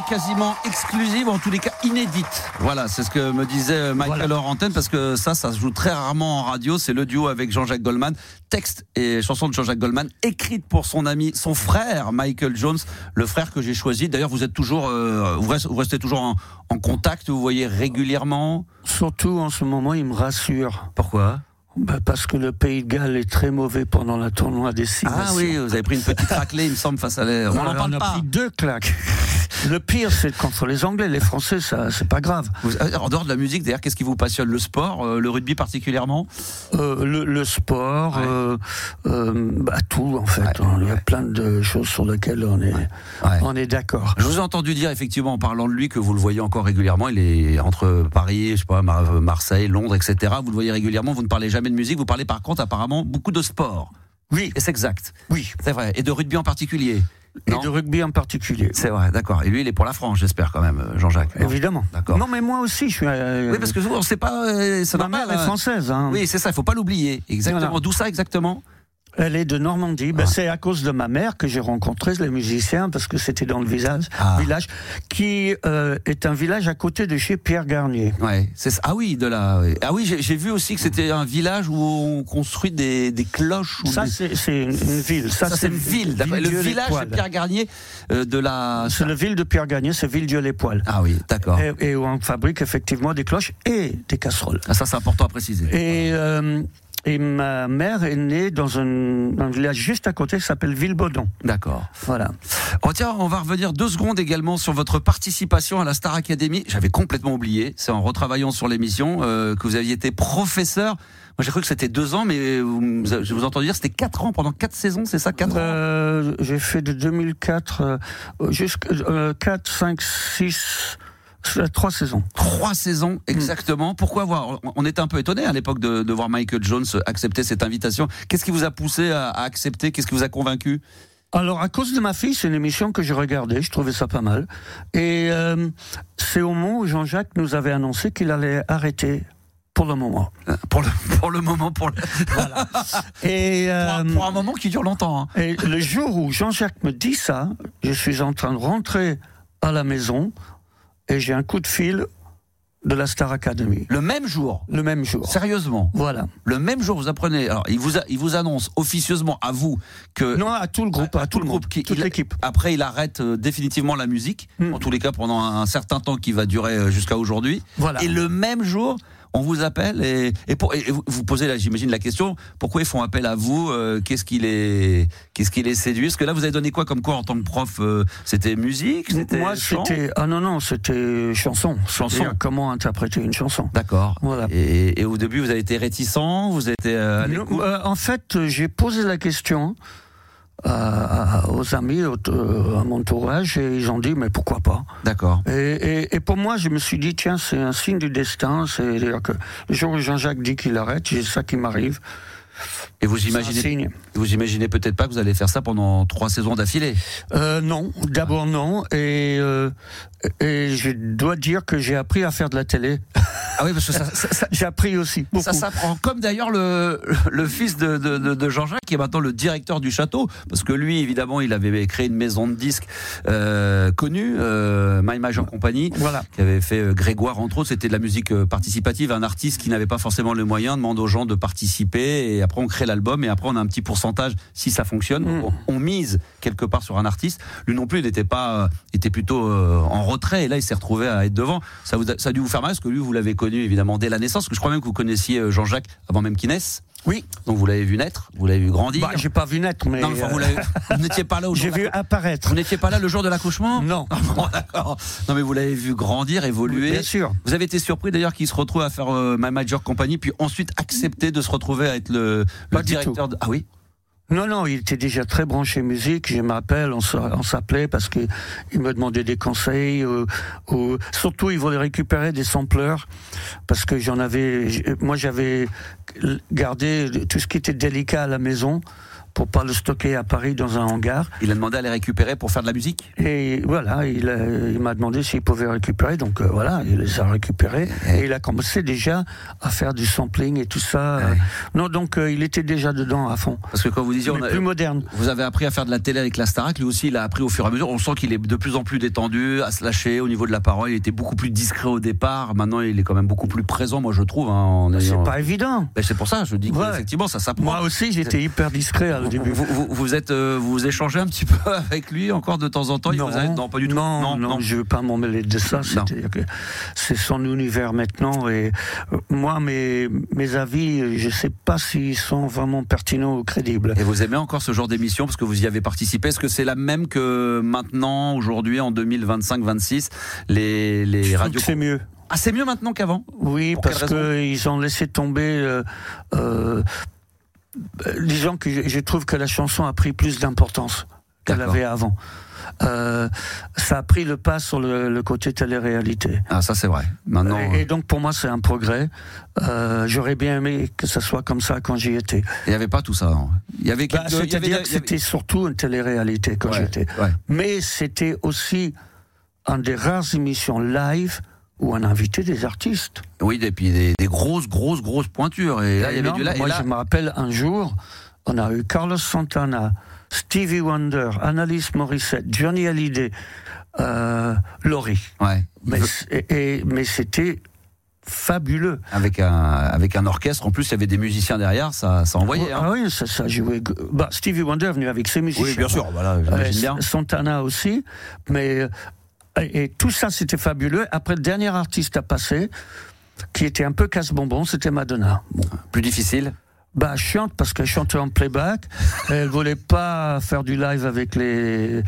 B: quasiment exclusive, en tous les cas inédite. Voilà, c'est ce que me disait Michael hors antenne, parce que ça se joue très rarement en radio. C'est le duo avec Jean-Jacques Goldman. Texte et chanson de Jean-Jacques Goldman, écrite pour son ami, son frère Michael Jones, le frère que j'ai choisi. D'ailleurs, vous êtes toujours, vous restez toujours en contact, vous voyez régulièrement.
D: Surtout en ce moment, il me rassure.
B: Pourquoi ?
D: Parce que le Pays de Galles est très mauvais pendant la tournoi des 6 nations.
B: Ah oui, vous avez pris une petite raclée, il me semble, face à l'air. On n'en parle
D: a
B: pas.
D: pris 2 claques. Le pire, c'est contre les Anglais. Les Français, ça, c'est pas grave.
B: En dehors de la musique, d'ailleurs, qu'est-ce qui vous passionne ? Le sport, le rugby particulièrement ?
D: Le sport, tout en fait.
B: Ouais,
D: il y a plein de choses sur lesquelles on est d'accord.
B: Je vous ai entendu dire, effectivement, en parlant de lui, que vous le voyez encore régulièrement. Il est entre Paris, je sais pas, Marseille, Londres, etc. Vous le voyez régulièrement. Vous ne parlez jamais de musique. Vous parlez par contre, apparemment, beaucoup de sport.
D: Oui.
B: Et c'est exact.
D: Oui.
B: C'est vrai. Et de rugby en particulier. Non ?
D: Et de rugby en particulier.
B: C'est vrai, d'accord. Et lui, il est pour la France, j'espère quand même, Jean-Jacques. Non ?
D: Évidemment.
B: D'accord.
D: Non, mais moi aussi, je suis.
B: Oui, parce que vous, on ne sait pas.
D: Ma mère est française. Hein.
B: Oui, c'est ça. Il ne faut pas l'oublier. Exactement.
D: Voilà.
B: D'où ça exactement ?
D: Elle est de Normandie. C'est à cause de ma mère que j'ai rencontré les musiciens, parce que c'était dans le village qui est un village à côté de chez Pierre Garnier.
B: Ouais, c'est ça. Ah oui, Ah oui, j'ai vu aussi que c'était un village où on construit des cloches.
D: Ça, c'est une ville.
B: Ça, c'est une ville. Le village de Pierre Garnier
D: C'est la ville de Pierre Garnier, c'est Villedieu-les-Poils.
B: Ah oui, d'accord.
D: Et où on fabrique effectivement des cloches et des casseroles.
B: Ah, ça, c'est important à préciser.
D: Et ma mère est née dans un village juste à côté qui s'appelle Villebaudon.
B: D'accord.
D: Voilà.
B: Oh, tiens, on va revenir 2 secondes également sur votre participation à la Star Academy. J'avais complètement oublié. C'est en retravaillant sur l'émission que vous aviez été professeur. Moi, j'ai cru que c'était 2 ans, mais je vous entends dire c'était 4 ans, pendant 4 saisons, c'est ça, 4 ans
D: J'ai fait de 2004 jusqu'à 4, 5, 6... 3 saisons.
B: 3 saisons, exactement. Pourquoi on était un peu étonnés à l'époque de voir Michael Jones accepter cette invitation. Qu'est-ce qui vous a poussé à accepter ? Qu'est-ce qui vous a convaincu ?
D: Alors, à cause de ma fille, c'est une émission que je regardais, je trouvais ça pas mal. Et c'est au moment où Jean-Jacques nous avait annoncé qu'il allait arrêter pour le moment.
B: Pour le moment.
D: Voilà. Et,
B: pour un moment qui dure longtemps. Hein.
D: Et le jour où Jean-Jacques me dit ça, je suis en train de rentrer à la maison et j'ai un coup de fil de la Star Academy.
B: Le même jour ?
D: Le même jour.
B: Sérieusement ?
D: Voilà.
B: Le même jour, vous apprenez... Alors, il vous annonce officieusement à vous que...
D: Non, à tout le groupe, à tout le groupe, toute l'équipe.
B: Après, il arrête définitivement la musique, en tous les cas pendant un certain temps qui va durer jusqu'à aujourd'hui.
D: Voilà.
B: Et le même jour... On vous appelle et vous posez, là, j'imagine, la question, pourquoi ils font appel à vous ? Qu'est-ce qui les séduit ? Parce que là, vous avez donné quoi comme quoi en tant que prof ? C'était musique ?
D: Moi, c'était... Ah non, c'était chanson. C'est-à-dire comment interpréter une chanson.
B: D'accord.
D: Voilà.
B: Et au début, vous avez été réticent ? Vous étiez à l'écoute ?
D: En fait, j'ai posé la question aux amis, à mon entourage, et ils ont dit mais pourquoi pas.
B: D'accord.
D: Et pour moi, je me suis dit tiens, c'est un signe du destin, c'est-à-dire que le jour où Jean-Jacques dit qu'il arrête, c'est ça qui m'arrive.
B: Et vous imaginez peut-être pas que vous allez faire ça pendant 3 saisons d'affilée ?
D: Non, d'abord non, et je dois dire que j'ai appris à faire de la télé.
B: Ah oui, parce que ça
D: j'ai appris aussi beaucoup. Ça
B: s'apprend, comme d'ailleurs le fils de Jean-Jacques, qui est maintenant le directeur du château, parce que lui, évidemment, il avait créé une maison de disques connue, My Major Company,
D: voilà,
B: qui avait fait Grégoire, entre autres. C'était de la musique participative. Un artiste qui n'avait pas forcément le moyen demande aux gens de participer, et après on crée l'album, et après on a un petit pourcentage si ça fonctionne. On mise quelque part sur un artiste. Lui non plus, il était plutôt en retrait, et là il s'est retrouvé à être devant. Ça a dû vous faire mal, parce que lui, vous l'avez connu évidemment dès la naissance, parce que je crois même que vous connaissiez Jean-Jacques avant même qu'il naisse.
D: Oui.
B: Donc vous l'avez vu naître, vous l'avez vu grandir.
D: J'ai pas vu naître, mais...
B: Non, enfin, vous n'étiez pas là au jour.
D: J'ai vu apparaître.
B: Vous n'étiez pas là le jour de l'accouchement ?
D: Non.
B: Bon, d'accord. Non, mais vous l'avez vu grandir, évoluer.
D: Bien sûr.
B: Vous avez été surpris d'ailleurs qu'il se retrouve à faire My Major Company, puis ensuite accepter de se retrouver à être le directeur de... Ah oui ?
D: Non, il était déjà très branché musique. Je m'appelle, on s'appelait parce que il me demandait des conseils. Surtout, il voulait récupérer des sampleurs parce que moi, j'avais gardé tout ce qui était délicat à la maison pour pas le stocker à Paris dans un hangar.
B: Il a demandé à les récupérer pour faire de la musique.
D: Et voilà, il m'a demandé s'il pouvait récupérer, donc voilà, il les a récupérés. Et il a commencé déjà à faire du sampling et tout ça. Non, donc il était déjà dedans à fond.
B: Parce que quand vous disiez,
D: plus moderne.
B: Vous avez appris à faire de la télé avec la Starac, lui aussi il a appris au fur et à mesure. On sent qu'il est de plus en plus détendu, à se lâcher au niveau de la parole. Il était beaucoup plus discret au départ. Maintenant, il est quand même beaucoup plus présent, moi je trouve.
D: C'est pas évident.
B: C'est pour ça, je dis qu'effectivement, ça s'apprend.
D: Moi aussi, j'étais hyper discret au début.
B: Vous échangez un petit peu avec lui encore de temps en temps? Non, pas du tout.
D: Non, je ne veux pas m'en mêler de ça. C'est son univers maintenant. Et moi, mes avis, je ne sais pas s'ils sont vraiment pertinents ou crédibles.
B: Et vous aimez encore ce genre d'émission parce que vous y avez participé? Est-ce que c'est la même que maintenant, aujourd'hui, en 2025-26, les radios?
D: C'est mieux.
B: Ah, c'est mieux maintenant qu'avant?
D: Oui, parce qu'ils ont laissé tomber. Disons que je trouve que la chanson a pris plus d'importance qu'elle avait avant. Ça a pris le pas sur le côté télé-réalité.
B: Ah, ça c'est vrai. Maintenant,
D: et donc pour moi c'est un progrès. J'aurais bien aimé que ça soit comme ça quand j'y étais.
B: Il n'y avait pas tout ça, non? Il y avait
D: c'était surtout une télé-réalité quand j'étais. Ouais. Mais c'était aussi une des rares émissions live où on invitait des artistes.
B: Oui, et puis des grosses pointures. Et là, il y avait du live.
D: Moi, je me rappelle un jour, on a eu Carlos Santana, Stevie Wonder, Alanis Morissette, Johnny Hallyday, Laurie.
B: Ouais.
D: Mais c'était fabuleux.
B: Avec un orchestre, en plus, il y avait des musiciens derrière, ça envoyait.
D: Ah oui, ça jouait. Stevie Wonder est venu avec ses musiciens.
B: Oui, bien sûr, voilà, j'imagine bien.
D: Santana aussi, mais. Et tout ça, c'était fabuleux. Après, le dernier artiste à passer, qui était un peu casse-bonbon, c'était Madonna. Bon.
B: Plus difficile?
D: Chiante, parce qu'elle chantait en playback. Elle voulait pas faire du live avec les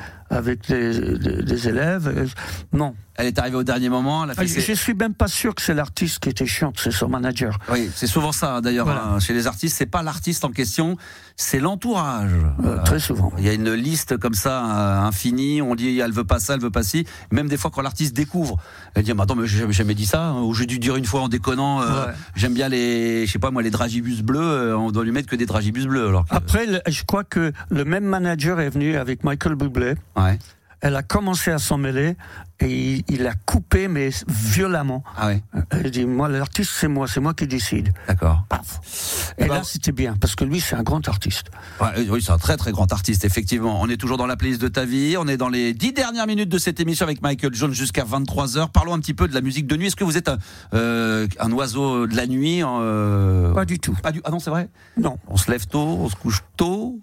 D: élèves. Non.
B: Elle est arrivée au dernier moment.
D: Je suis même pas sûr que c'est l'artiste qui était chiante, c'est son manager.
B: Oui, c'est souvent ça. D'ailleurs, voilà. Chez les artistes, c'est pas l'artiste en question, c'est l'entourage.
D: Très souvent.
B: Il y a une liste comme ça infinie. On dit elle veut pas ça, elle veut pas ci. Même des fois quand l'artiste découvre, elle dit attends, mais j'ai jamais dit ça. Ou j'ai dû dire une fois en déconnant. J'aime bien les dragibus bleus. On doit lui mettre que des dragibus bleus. Alors que...
D: Après, je crois que le même manager est venu avec Michael Bublé.
B: Ouais.
D: Elle a commencé à s'en mêler et il a coupé, mais violemment.
B: Ah ouais.
D: Elle dit, moi, l'artiste, c'est moi qui décide.
B: D'accord.
D: Et là, c'était bien, parce que lui, c'est un grand artiste.
B: Ouais, oui, c'est un très très grand artiste, effectivement. On est toujours dans la playlist de ta vie. On est dans les 10 dernières minutes de cette émission avec Michael Jones jusqu'à 23h. Parlons un petit peu de la musique de nuit. Est-ce que vous êtes un oiseau de la nuit?
D: Pas du tout.
B: Ah non, c'est vrai?
D: Non.
B: On se lève tôt, on se couche tôt?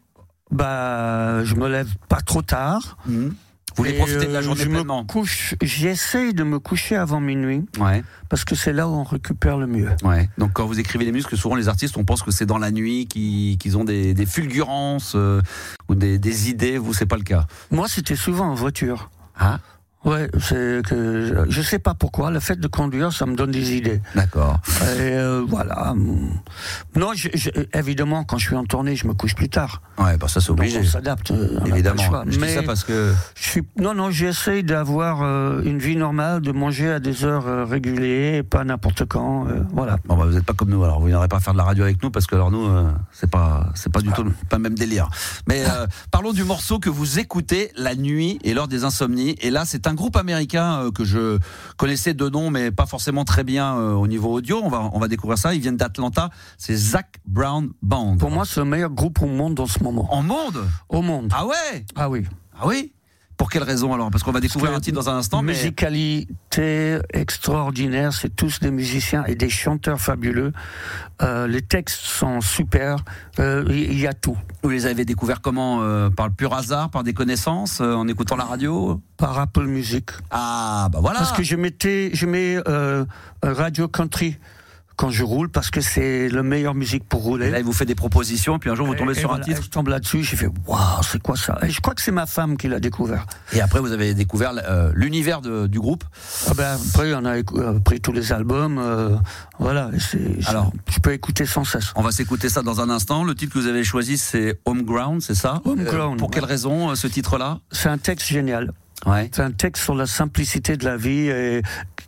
D: Je me lève pas trop tard.
B: Vous voulez profiter de la journée pleinement?
D: J'essaye de me coucher avant minuit, parce que c'est là où on récupère le mieux.
B: Ouais. Donc quand vous écrivez les musiques, souvent les artistes, on pense que c'est dans la nuit qu'ils ont des fulgurances ou des idées. Vous, c'est pas le cas? Moi,
D: c'était souvent en voiture.
B: Ah.
D: Ouais, c'est que je sais pas pourquoi. Le fait de conduire, ça me donne des idées.
B: D'accord.
D: Et voilà. Non, évidemment, quand je suis en tournée, je me couche plus tard.
B: Ouais, ça c'est obligé.
D: Donc on s'adapte.
B: Évidemment. Je dis ça parce que
D: non, j'essaye d'avoir une vie normale, de manger à des heures régulières, pas n'importe quand. Voilà.
B: Bon, vous n'êtes pas comme nous. Alors, vous n'irez pas faire de la radio avec nous parce que alors nous, c'est pas du tout pas le même délire. Mais parlons du morceau que vous écoutez la nuit et lors des insomnies. Et là, c'est un groupe américain que je connaissais de nom, mais pas forcément très bien au niveau audio. On va découvrir ça. Ils viennent d'Atlanta. C'est Zac Brown Band.
D: Pour moi, c'est le meilleur groupe au monde en ce moment.
B: En monde?
D: Au monde.
B: Ah ouais?
D: Ah oui.
B: Ah oui? Pour quelle raison alors? Parce qu'on va découvrir un titre dans un instant.
D: Musicalité extraordinaire, c'est tous des musiciens et des chanteurs fabuleux. Les textes sont super. Il y a tout.
B: Vous les avez découverts comment? Par le pur hasard, par des connaissances, en écoutant la radio?
D: Par Apple Music.
B: Ah bah voilà.
D: Parce que je mets Radio Country quand je roule, parce que c'est la meilleure musique pour rouler.
B: Et là, il vous fait des propositions, puis un jour, vous tombez sur un titre.
D: Je tombe là-dessus, j'ai fait « Waouh, c'est quoi ça ?» Et je crois que c'est ma femme qui l'a découvert.
B: Et après, vous avez découvert l'univers du groupe.
D: Après, on a pris tous les albums. Voilà. Alors, je peux écouter sans cesse.
B: On va s'écouter ça dans un instant. Le titre que vous avez choisi, c'est Homeground, c'est ça?
D: Homeground.
B: Pour quelle raison, ce titre-là?
D: C'est un texte génial.
B: Ouais.
D: C'est un texte sur la simplicité de la vie et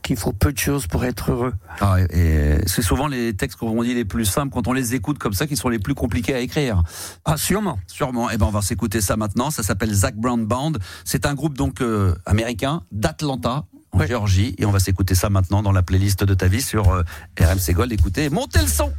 D: qu'il faut peu de choses pour être heureux.
B: Ah, et c'est souvent les textes qu'on dit les plus simples quand on les écoute comme ça qui sont les plus compliqués à écrire.
D: Ah, sûrement.
B: Sûrement. Eh ben on va s'écouter ça maintenant. Ça s'appelle Zac Brown Band. C'est un groupe donc américain d'Atlanta en Géorgie, et on va s'écouter ça maintenant dans la playlist de ta vie sur RMC Gold. Écoutez, montez le son.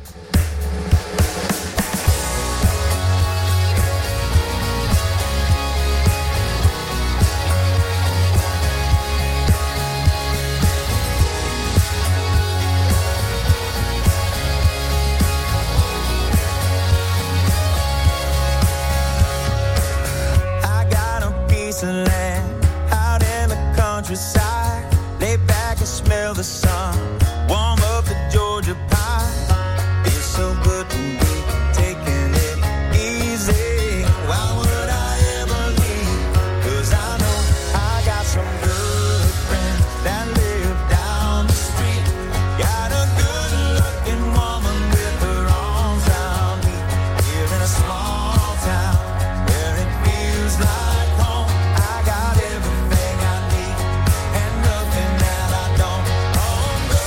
C: Countryside, lay back and smell the sun, warm up the Georgia pie. It's so good to be taking it easy. Why would I ever leave? 'Cause I know I got some good friends that live down the street. Got a good looking woman with her arms around me. Here in a small town where it feels like home. I got everything I need and nothing that I don't. Oh no,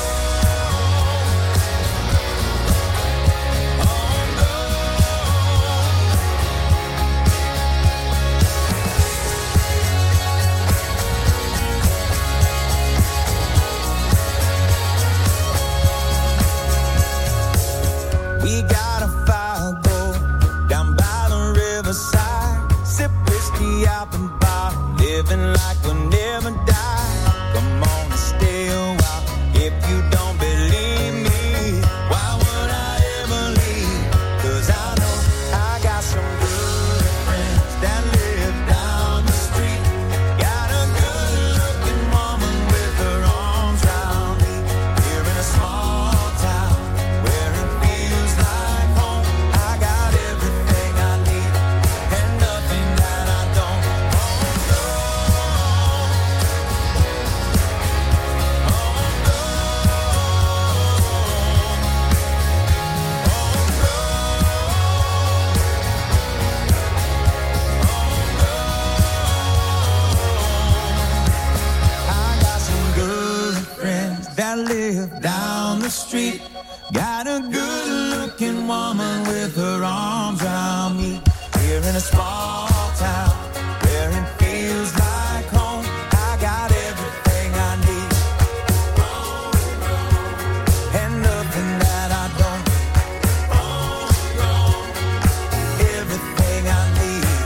C: oh no. We got a fire go down by the riverside, sip whiskey out the bar, living like we'll never die. Come on and stay a while if you don't believe me. Why would I ever leave? 'Cause I know I got some good friends that live down the street. Got a good looking woman with her arms round me. Here in a small town where it feels like home. I got everything I need and nothing that I don't. Oh no, I got some good friends that live down the street. Got a good looking woman with her arms around me. Here in a small town where it feels like home. I got everything I need and nothing that I don't. Everything I need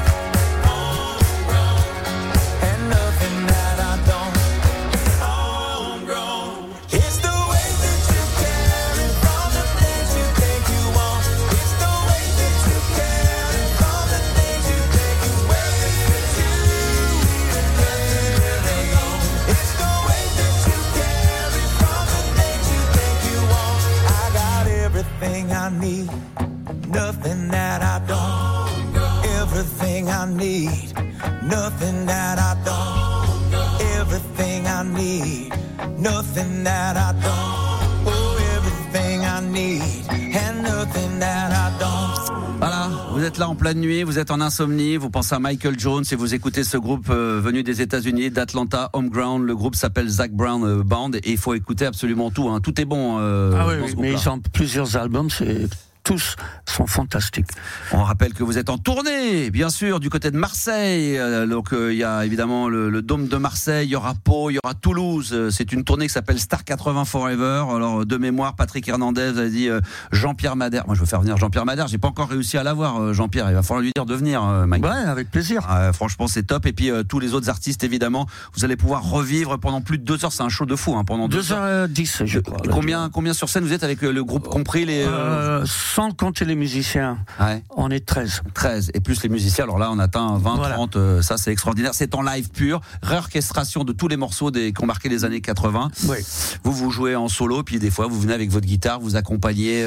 C: and nothing that I don't. Homegrown. It's the way that you carry from the things you think you want. It's the way that you carry from the things you think you wear. It's you even really know. It's the way that you carry from the things you think you want. I got everything I need, nothing that I don't. Everything I need, nothing that I don't. Everything I need, nothing that I don't. Oh, everything I need and nothing that I don't.
B: Voilà, vous êtes là en pleine nuit, vous êtes en insomnie, vous pensez à Michael Jones et vous écoutez ce groupe venu des États-Unis, d'Atlanta, Homegrown. Le groupe s'appelle Zac Brown Band et il faut écouter absolument tout. Hein. Tout est bon dans ce
D: mais
B: groupe-là.
D: ils ont plusieurs albums, tous sont fantastiques.
B: On rappelle que vous êtes en tournée, bien sûr, du côté de Marseille. Donc il y a évidemment le Dôme de Marseille, il y aura Pau, il y aura Toulouse. C'est une tournée qui s'appelle Star 80 Forever. Alors de mémoire, Patrick Hernandez a dit Jean-Pierre Madère. Moi je veux faire venir Jean-Pierre Madère. J'ai pas encore réussi à l'avoir, Jean-Pierre. Il va falloir lui dire de venir, Mike.
D: Ouais, avec plaisir.
B: Franchement c'est top. Et puis tous les autres artistes évidemment, vous allez pouvoir revivre pendant plus de 2 heures. C'est un show de fou, hein, pendant
D: 2h10 je crois.
B: Combien sur scène vous êtes avec le groupe compris les
D: sans compter les musiciens, on est 13.
B: 13 et plus les musiciens, alors là on atteint 20,
D: Voilà.
B: 30, ça c'est extraordinaire. C'est en live pur, réorchestration de tous les morceaux qui ont marqué les années 80.
D: Oui.
B: Vous jouez en solo, puis des fois vous venez avec votre guitare, vous accompagnez.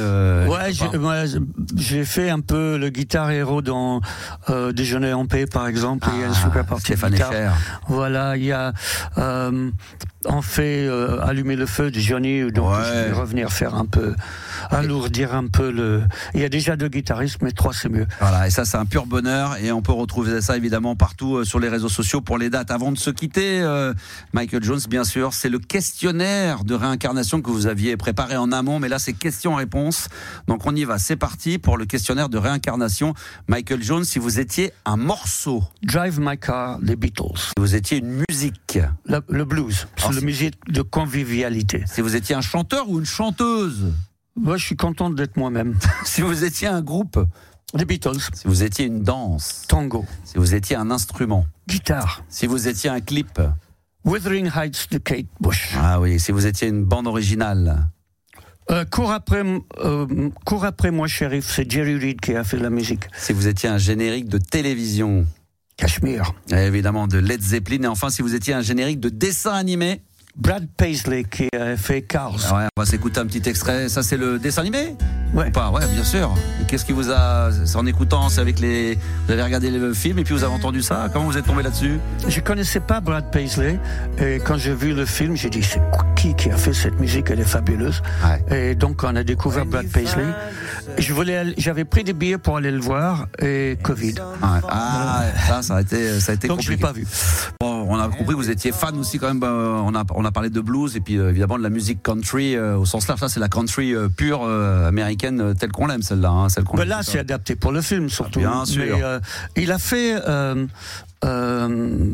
D: J'ai fait un peu le guitare héros dans Déjeuner en paix par exemple. Il y a une super partie
B: Stéphane
D: de guitare.
B: Echer.
D: Voilà, il y a on fait Allumer le feu de Johnny, donc je vais revenir faire un peu alourdir un peu Il y a déjà 2 guitaristes, mais 3 c'est mieux.
B: Voilà, et ça c'est un pur bonheur, et on peut retrouver ça évidemment partout sur les réseaux sociaux pour les dates. Avant de se quitter, Michael Jones, bien sûr, c'est le questionnaire de réincarnation que vous aviez préparé en amont, mais là c'est questions-réponses. Donc on y va, c'est parti pour le questionnaire de réincarnation. Michael Jones, si vous étiez un morceau.
D: Drive My Car, les Beatles.
B: Si vous étiez une musique.
D: Le blues, c'est la musique de convivialité.
B: Si vous étiez un chanteur ou une chanteuse.
D: Moi, je suis content d'être moi-même.
B: Si vous étiez un groupe.
D: Les Beatles.
B: Si vous étiez une danse.
D: Tango.
B: Si vous étiez un instrument.
D: Guitare.
B: Si vous étiez un clip.
D: Wuthering Heights de Kate Bush.
B: Ah oui, si vous étiez une bande originale.
D: Cours après moi, shérif, c'est Jerry Reed qui a fait la musique.
B: Si vous étiez un générique de télévision.
D: Cachemire.
B: Et évidemment de Led Zeppelin. Et enfin, si vous étiez un générique de dessin animé.
D: Brad Paisley qui a fait Cars.
B: Ouais, on va s'écouter un petit extrait. Ça, c'est le dessin animé ?
D: Ouais.
B: Ou pas ? Ouais, bien sûr. Qu'est-ce qui vous a... C'est en écoutant, c'est avec les... Vous avez regardé le film et puis vous avez entendu ça ? Comment vous êtes tombé là-dessus ?
D: Je connaissais pas Brad Paisley. Et quand j'ai vu le film, j'ai dit, c'est qui a fait cette musique ? Elle est fabuleuse. Ouais. Et donc, on a découvert Brad Paisley. J'avais pris des billets pour aller le voir et Covid.
B: Ouais. Ah, ça a été
D: donc,
B: compliqué.
D: je l'ai pas vu.
B: Bon, on a compris que vous étiez fan aussi quand même. On a parlé de blues et puis évidemment de la musique country au sens large. Ça, c'est la country pure américaine telle qu'on l'aime, celle-là. Hein, celle qu'on
D: là, c'est adapté pour le film surtout.
B: Bien sûr.
D: Mais, il a fait pas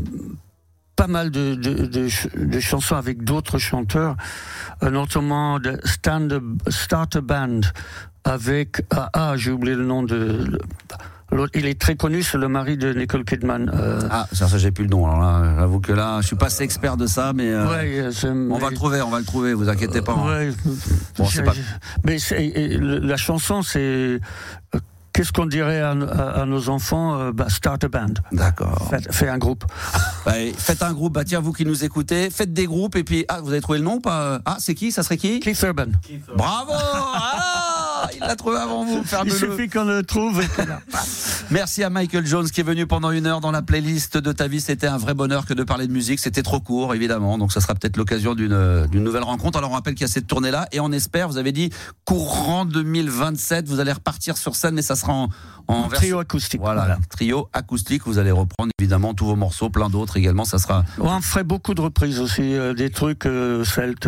D: mal de chansons avec d'autres chanteurs, notamment de Starter Band avec j'ai oublié le nom de l'autre. Il est très connu, c'est le mari de Nicole Kidman.
B: Ça j'ai plus le nom. Alors là, j'avoue que là, je suis pas assez expert de ça, mais on va le trouver. Vous inquiétez pas.
D: Ouais,
B: bon, c'est pas...
D: Mais la chanson, c'est qu'est-ce qu'on dirait à nos enfants ? Start a band.
B: D'accord.
D: Faites un groupe.
B: Faites un groupe. Tiens, vous qui nous écoutez, faites des groupes et puis vous avez trouvé le nom ou pas ? C'est qui ? Ça serait qui ?
D: Keith Urban.
B: Bravo. Il l'a trouvé avant vous.
D: Il suffit qu'on le trouve.
B: Merci à Michael Jones qui est venu pendant 1 heure dans la playlist de ta vie. C'était un vrai bonheur que de parler de musique. C'était trop court, évidemment. Donc, ça sera peut-être l'occasion d'une nouvelle rencontre. Alors, on rappelle qu'il y a cette tournée-là et on espère, vous avez dit, courant 2027, vous allez repartir sur scène, mais ça sera en
D: trio acoustique.
B: Voilà, trio acoustique. Vous allez reprendre évidemment tous vos morceaux, plein d'autres également. Ça sera.
D: On ferait beaucoup de reprises aussi, des trucs celtes,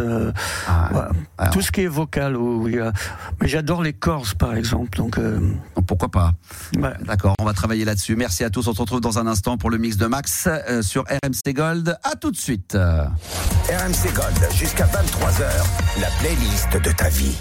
D: tout ce qui est vocal. Mais j'adore les Corses, par exemple. Donc
B: pourquoi pas.
D: Ouais.
B: D'accord, on va travailler là-dessus. Merci à tous. On se retrouve dans un instant pour le mix de Max sur RMC Gold. À tout de suite.
A: RMC Gold jusqu'à 23h, la playlist de ta vie.